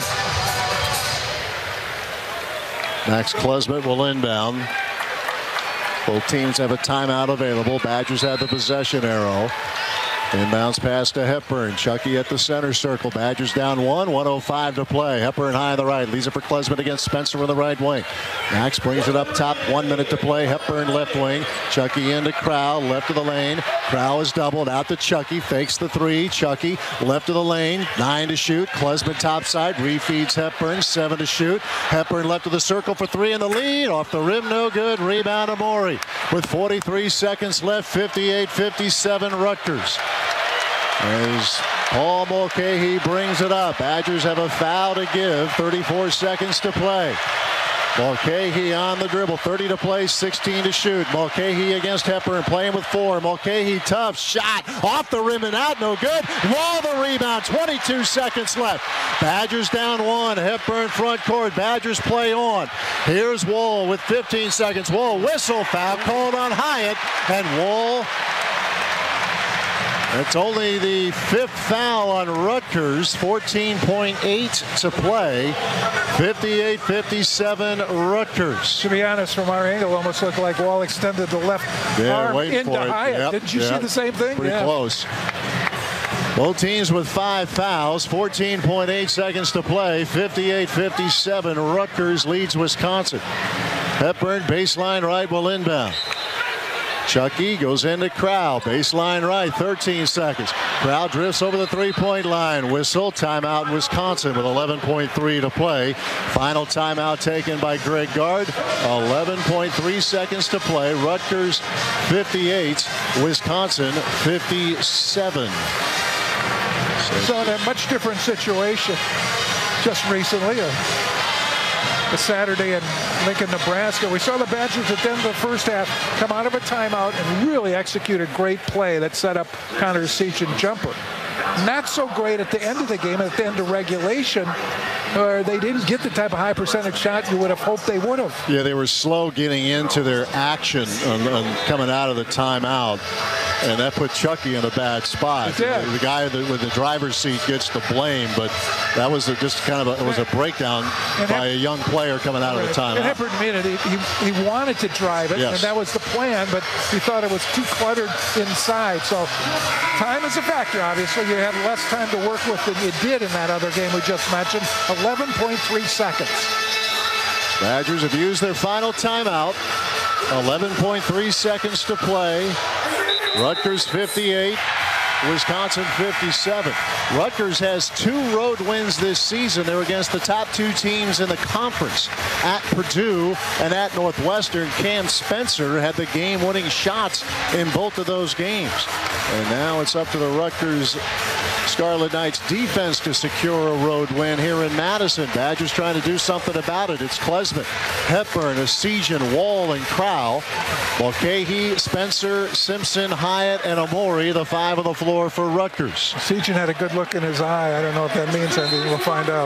Max Klesmit will inbound. Both teams have a timeout available. Badgers have the possession arrow. Inbounds pass to Hepburn. Chucky at the center circle. Badgers down one. one oh five to play. Hepburn high on the right. Leaves it for Klesmit against Spencer on the right wing. Max brings it up top. One minute to play. Hepburn left wing. Chucky into Crow. Left of the lane. Crow is doubled. Out to Chucky. Fakes the three. Chucky left of the lane. Nine to shoot. Klesmit topside. Refeeds Hepburn. Seven to shoot. Hepburn left of the circle for three in the lead. Off the rim. No good. Rebound Amori. With forty-three seconds left. fifty-eight fifty-seven Rutgers. As Paul Mulcahy brings it up. Badgers have a foul to give. thirty-four seconds to play. Mulcahy on the dribble. thirty to play, sixteen to shoot. Mulcahy against Hepburn, playing with four. Mulcahy tough shot. Off the rim and out. No good. Wall the rebound. twenty-two seconds left. Badgers down one. Hepburn front court. Badgers play on. Here's Wall with fifteen seconds. Wall whistle. Foul called on Hyatt. And Wall... It's only the fifth foul on Rutgers. fourteen point eight to play. fifty-eight fifty-seven Rutgers. To be honest, from our angle, almost looked like Wall extended the left yeah, arm into for it. Hyatt. Yep, Didn't you yep. see the same thing? Pretty yeah. close. Both teams with five fouls. fourteen point eight seconds to play. fifty-eight fifty-seven. Rutgers leads Wisconsin. Hepburn, baseline right, will inbound. Chucky goes into Crow. Baseline right, thirteen seconds. Crow drifts over the three-point line. Whistle. Timeout Wisconsin with eleven point three to play. Final timeout taken by Greg Gard. eleven point three seconds to play. Rutgers fifty-eight. Wisconsin fifty-seven. So in a much different situation just recently. Uh, The Saturday in Lincoln, Nebraska. We saw the Badgers at the end of the first half come out of a timeout and really execute a great play that set up Connor Seachin jumper. Not so great at the end of the game, at the end of regulation, where they didn't get the type of high percentage shot you would have hoped they would have. Yeah, they were slow getting into their action on, on coming out of the timeout. And that put Chucky in a bad spot. It did. The, the guy with the, with the driver's seat gets the blame, but that was a, just kind of a, it was a breakdown and by Hep- a young player coming out of the timeout. And Hepburn admitted he, he, he wanted to drive it, Yes. and that was the plan, but he thought it was too cluttered inside. So time is a factor, obviously. You had less time to work with than you did in that other game we just mentioned. eleven point three seconds. Badgers have used their final timeout. eleven point three seconds to play. Rutgers fifty-eight, Wisconsin fifty-seven. Rutgers has two road wins this season. They're against the top two teams in the conference, at Purdue and at Northwestern. Cam Spencer had the game-winning shots in both of those games. And now it's up to the Rutgers Scarlet Knights defense to secure a road win here in Madison. Badgers trying to do something about it. It's Klesmit, Hepburn, Esigian, Wall, and Crow. Mulcahy, Spencer, Simpson, Hyatt, and Amori, the five on the floor for Rutgers. Esigian had a good look in his eye. I don't know if that means anything. We'll find out.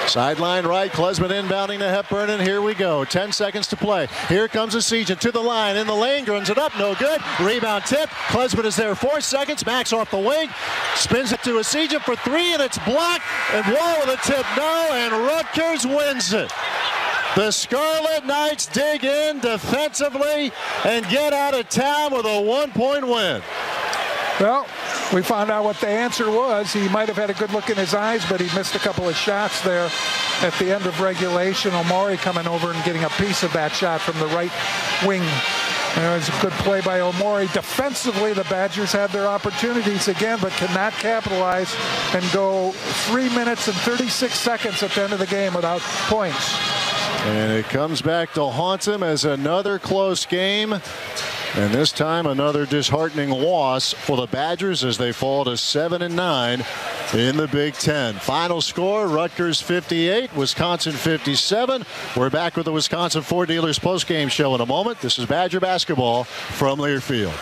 Sideline right, Klesman inbounding to Hepburn, and here we go. Ten seconds to play. Here comes Essegian to the line, in the lane, runs it up, no good. Rebound tip. Klesman is there four seconds. Max off the wing, spins it to Essegian for three, and it's blocked. And Wall with a tip, no, and Rutgers wins it. The Scarlet Knights dig in defensively and get out of town with a one-point win. Well, we found out what the answer was. He might have had a good look in his eyes, but he missed a couple of shots there at the end of regulation. Omori coming over and getting a piece of that shot from the right wing. And it was a good play by Omori. Defensively, the Badgers had their opportunities again, but cannot capitalize and go three minutes and thirty-six seconds at the end of the game without points. And it comes back to haunt him as another close game. And this time another disheartening loss for the Badgers as they fall to seven and nine in the Big Ten. Final score, Rutgers fifty-eight, Wisconsin fifty-seven. We're back with the Wisconsin Ford Dealers postgame show in a moment. This is Badger basketball from Learfield.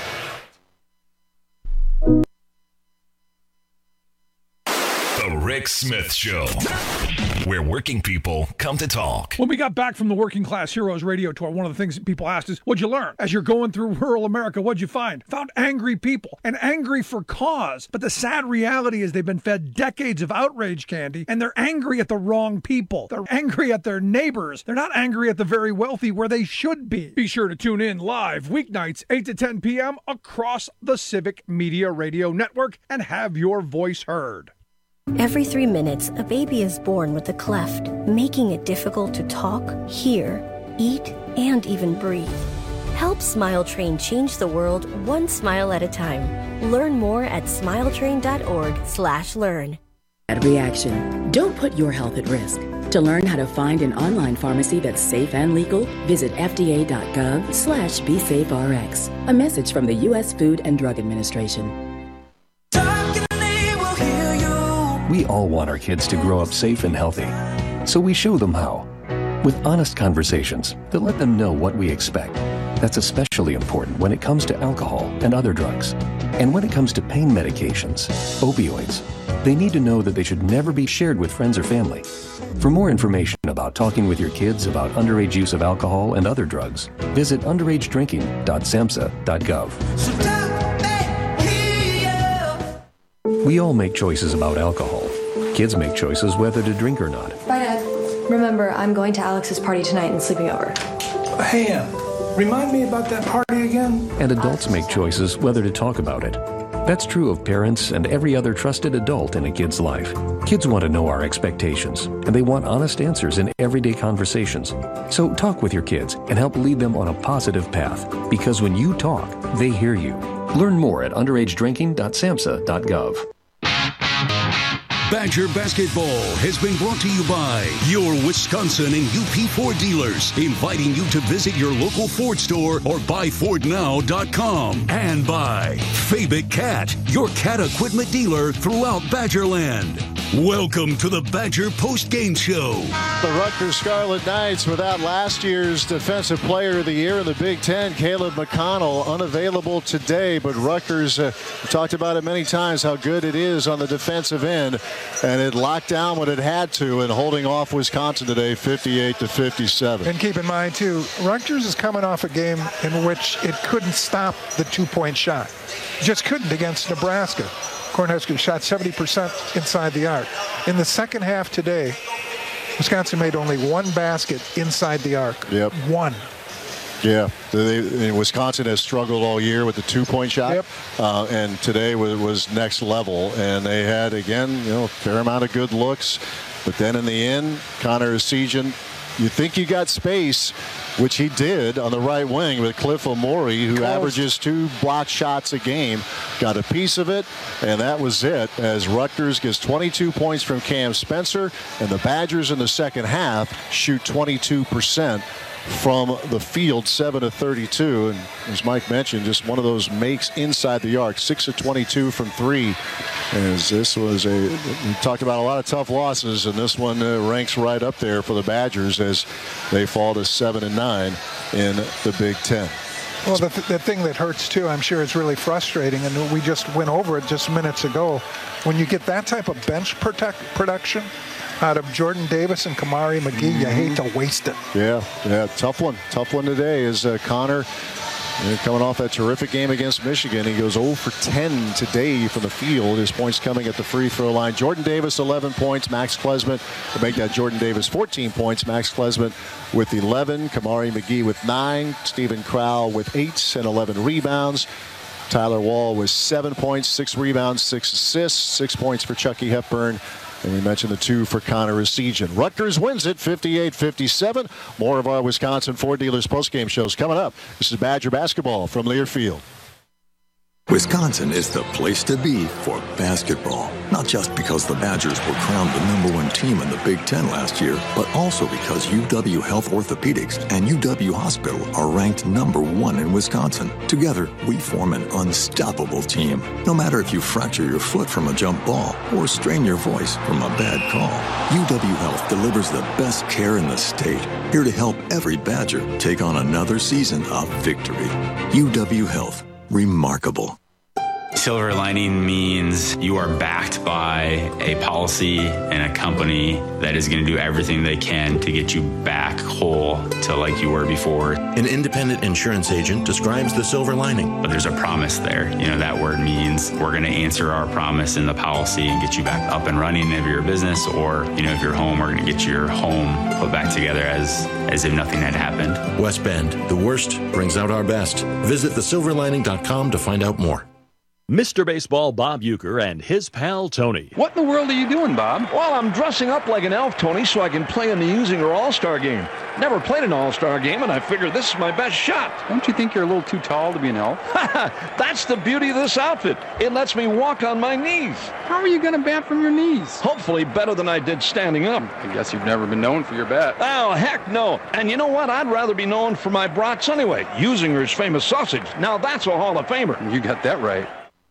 The Rick Smith Show, where working people come to talk. When we got back from the Working Class Heroes radio tour, one of the things that people asked is, what'd you learn? As you're going through rural America, what'd you find? Found angry people, and angry for cause. But the sad reality is they've been fed decades of outrage candy, and they're angry at the wrong people. They're angry at their neighbors. They're not angry at the very wealthy where they should be. Be sure to tune in live weeknights, eight to ten p.m. across the Civic Media Radio Network and have your voice heard. Every three minutes, a baby is born with a cleft, making it difficult to talk, hear, eat, and even breathe. Help Smile Train change the world one smile at a time. Learn more at smiletrain.org slash learn. Reaction. Don't put your health at risk. To learn how to find an online pharmacy that's safe and legal, visit fda.gov slash BeSafeRx. A message from the U S Food and Drug Administration. We all want our kids to grow up safe and healthy, so we show them how. With honest conversations that let them know what we expect. That's especially important when it comes to alcohol and other drugs. And when it comes to pain medications, opioids, they need to know that they should never be shared with friends or family. For more information about talking with your kids about underage use of alcohol and other drugs, visit underage drinking dot samhsa dot gov. We all make choices about alcohol. Kids make choices whether to drink or not. Bye, Dad. Remember, I'm going to Alex's party tonight and sleeping over. Hey, Em, remind me about that party again? And adults make choices whether to talk about it. That's true of parents and every other trusted adult in a kid's life. Kids want to know our expectations, and they want honest answers in everyday conversations. So talk with your kids and help lead them on a positive path, because when you talk, they hear you. Learn more at underage drinking dot samhsa dot gov. Badger Basketball has been brought to you by your Wisconsin and U P Ford dealers, inviting you to visit your local Ford store or buy ford now dot com. And by Fabic Cat, your cat equipment dealer throughout Badgerland. Welcome to the Badger Post-Game Show. The Rutgers Scarlet Knights without last year's Defensive Player of the Year in the Big Ten, Caleb McConnell, unavailable today, but Rutgers, uh, talked about it many times, how good it is on the defensive end, and it locked down what it had to in holding off Wisconsin today, fifty-eight to fifty-seven. And keep in mind, too, Rutgers is coming off a game in which it couldn't stop the two-point shot. Just couldn't against Nebraska. Cornhuskers shot seventy percent inside the arc. In the second half today, Wisconsin made only one basket inside the arc. Yep. One. Yeah, they, Wisconsin has struggled all year with the two-point shot, yep. uh, and today was, was next level. And they had, again, you know, a fair amount of good looks. But then in the end, Connor Essegian, you think you got space, which he did on the right wing with Cliff Omori, who Close. averages two block shots a game, got a piece of it, and that was it, as Rutgers gets twenty-two points from Cam Spencer, and the Badgers in the second half shoot twenty-two percent from the field, seven to thirty-two. And as Mike mentioned, just one of those makes inside the arc, six of twenty-two from three. As this was a, we talked about a lot of tough losses, and this one uh, ranks right up there for the Badgers as they fall to seven and nine in the Big Ten. Well, the, th the thing that hurts, too, I'm sure it's really frustrating, and we just went over it just minutes ago. When you get that type of bench protect production, out of Jordan Davis and Kamari McGee. Mm-hmm. You hate to waste it. Yeah, yeah, tough one. Tough one today is uh, Connor. And coming off that terrific game against Michigan, he goes zero for ten today from the field. His points coming at the free throw line. Jordan Davis, eleven points. Max Klesmit to make that Jordan Davis fourteen points. Max Klesmit with eleven. Kamari McGee with nine. Stephen Crowell with eight and eleven rebounds. Tyler Wall with seven points, six rebounds, six assists, six points for Chucky Hepburn. And we mentioned the two for Connor Essegian. Rutgers wins it fifty-eight fifty-seven. More of our Wisconsin Ford Dealers postgame shows coming up. This is Badger basketball from Learfield. Wisconsin is the place to be for basketball. Not just because the Badgers were crowned the number one team in the Big Ten last year, but also because U W Health Orthopedics and U W Hospital are ranked number one in Wisconsin. Together, we form an unstoppable team. No matter if you fracture your foot from a jump ball or strain your voice from a bad call, U W Health delivers the best care in the state. Here to help every Badger take on another season of victory. U W Health. Remarkable. Silver lining means you are backed by a policy and a company that is going to do everything they can to get you back whole to like you were before. An independent insurance agent describes the silver lining. But there's a promise there. You know, that word means we're going to answer our promise in the policy and get you back up and running if you're a business, or, you know, if you're home, we're going to get your home put back together as, as if nothing had happened. West Bend, the worst brings out our best. Visit the silver lining dot com to find out more. Mister Baseball Bob Uecker and his pal Tony. What in the world are you doing, Bob? Well, I'm dressing up like an elf, Tony, so I can play in the Usinger All-Star game. Never played an All-Star game, and I figure this is my best shot. Don't you think you're a little too tall to be an elf? That's the beauty of this outfit. It lets me walk on my knees. How are you going to bat from your knees? Hopefully better than I did standing up. I guess you've never been known for your bat. Oh, heck no. And you know what? I'd rather be known for my brats anyway. Usinger's famous sausage. Now that's a Hall of Famer. You got that right.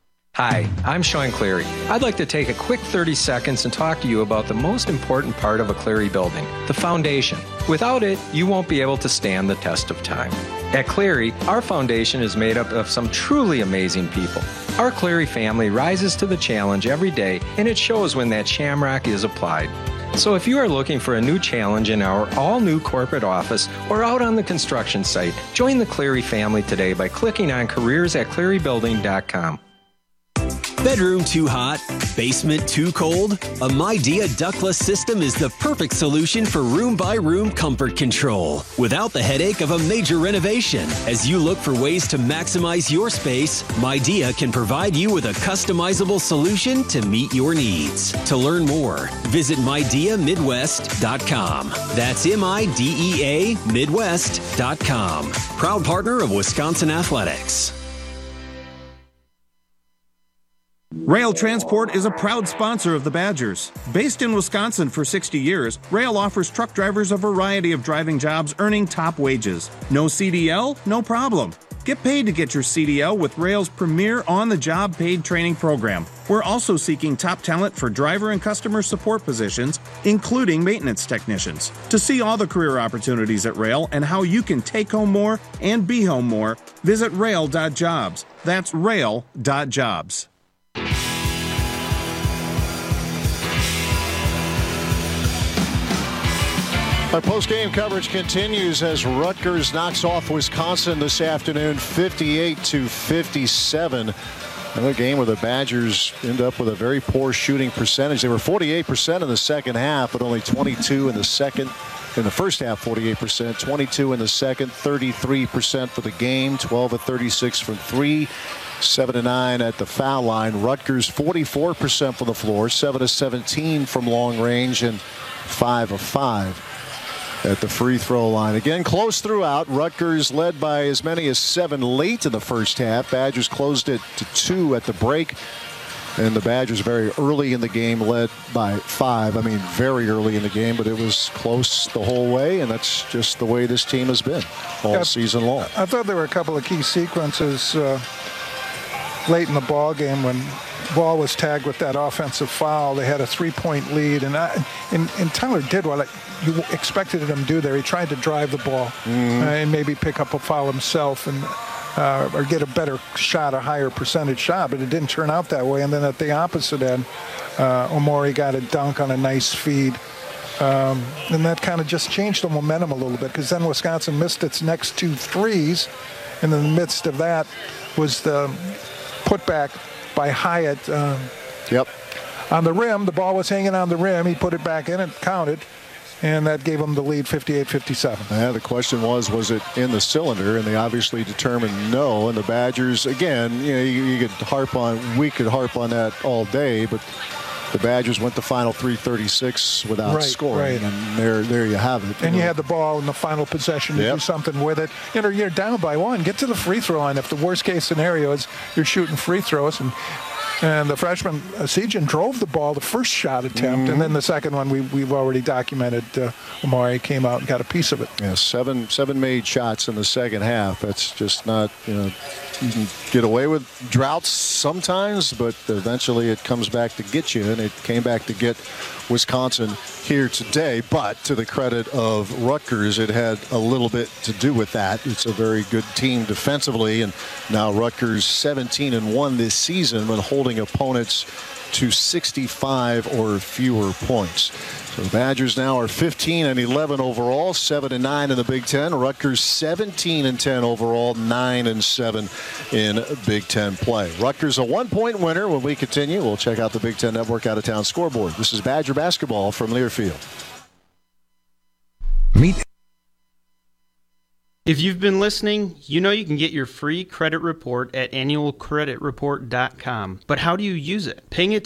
Hi, I'm Sean Cleary. I'd like to take a quick thirty seconds and talk to you about the most important part of a Cleary building, the foundation. Without it, you won't be able to stand the test of time. At Cleary, our foundation is made up of some truly amazing people. Our Cleary family rises to the challenge every day, and it shows when that shamrock is applied. So if you are looking for a new challenge in our all-new corporate office or out on the construction site, join the Cleary family today by clicking on careers at cleary building dot com. Bedroom too hot? Basement too cold? A Midea ductless system is the perfect solution for room-by-room comfort control without the headache of a major renovation. As you look for ways to maximize your space, Midea can provide you with a customizable solution to meet your needs. To learn more, visit midea midwest dot com. That's M I D E A Midwest dot com. Proud partner of Wisconsin Athletics. Rail Transport is a proud sponsor of the Badgers. Based in Wisconsin for sixty years, Rail offers truck drivers a variety of driving jobs earning top wages. No C D L? No problem. Get paid to get your C D L with Rail's premier on-the-job paid training program. We're also seeking top talent for driver and customer support positions, including maintenance technicians. To see all the career opportunities at Rail and how you can take home more and be home more, visit rail dot jobs. That's rail dot jobs. Our post-game coverage continues as Rutgers knocks off Wisconsin this afternoon, fifty-eight to fifty-seven. Another game where the Badgers end up with a very poor shooting percentage. They were forty-eight percent in the second half, but only twenty-two in the second. In the first half, forty-eight percent, twenty-two in the second, thirty-three percent for the game, twelve of thirty-six from three, seven to nine at the foul line. Rutgers forty-four percent from the floor, seven of seventeen from long range, and five of five at the free throw line. Again, close throughout. Rutgers led by as many as seven late in the first half. Badgers closed it to two at the break. And the Badgers very early in the game led by five. I mean, very early in the game, but it was close the whole way, and that's just the way this team has been all yeah, season long. I thought there were a couple of key sequences uh, late in the ball game when Ball was tagged with that offensive foul. They had a three-point lead, and, I, and, and Tyler did what you expected him to do there. He tried to drive the ball mm. uh, and maybe pick up a foul himself and uh, or get a better shot, a higher percentage shot, but it didn't turn out that way. And then at the opposite end, uh, Omori got a dunk on a nice feed Um, and that kind of just changed the momentum a little bit, because then Wisconsin missed its next two threes. And in the midst of that was the putback by Hyatt. Um, yep. On the rim, the ball was hanging on the rim. He put it back in and counted. And that gave them the lead, fifty-eight fifty-seven. Yeah, the question was, was it in the cylinder? And they obviously determined no. And the Badgers, again, you know, you, you could harp on, we could harp on that all day, but the Badgers went the final three thirty-six without right, scoring. Right. And there there you have it. And you, know. you had the ball in the final possession to yep. do something with it. You know, you're down by one. Get to the free throw line. If the worst case scenario is you're shooting free throws, and And the freshman, uh, Sejan, drove the ball the first shot attempt, mm-hmm. and then the second one we, we've already documented. Uh, Amari came out and got a piece of it. Yeah, seven seven made shots in the second half. That's just not, you know, you can get away with droughts sometimes, but eventually it comes back to get you, and it came back to get Wisconsin here today. But to the credit of Rutgers, it had a little bit to do with that. It's a very good team defensively, and now Rutgers seventeen and one this season when holding opponents to sixty-five or fewer points. So the Badgers now are fifteen and eleven overall, seven and nine in the Big Ten. Rutgers seventeen and ten overall, nine and seven in Big Ten play. Rutgers a one-point winner. When we continue, we'll check out the Big Ten Network out-of-town scoreboard. This is Badger basketball from Learfield. Meet. If you've been listening, you know you can get your free credit report at annual credit report dot com. But how do you use it? Paying attention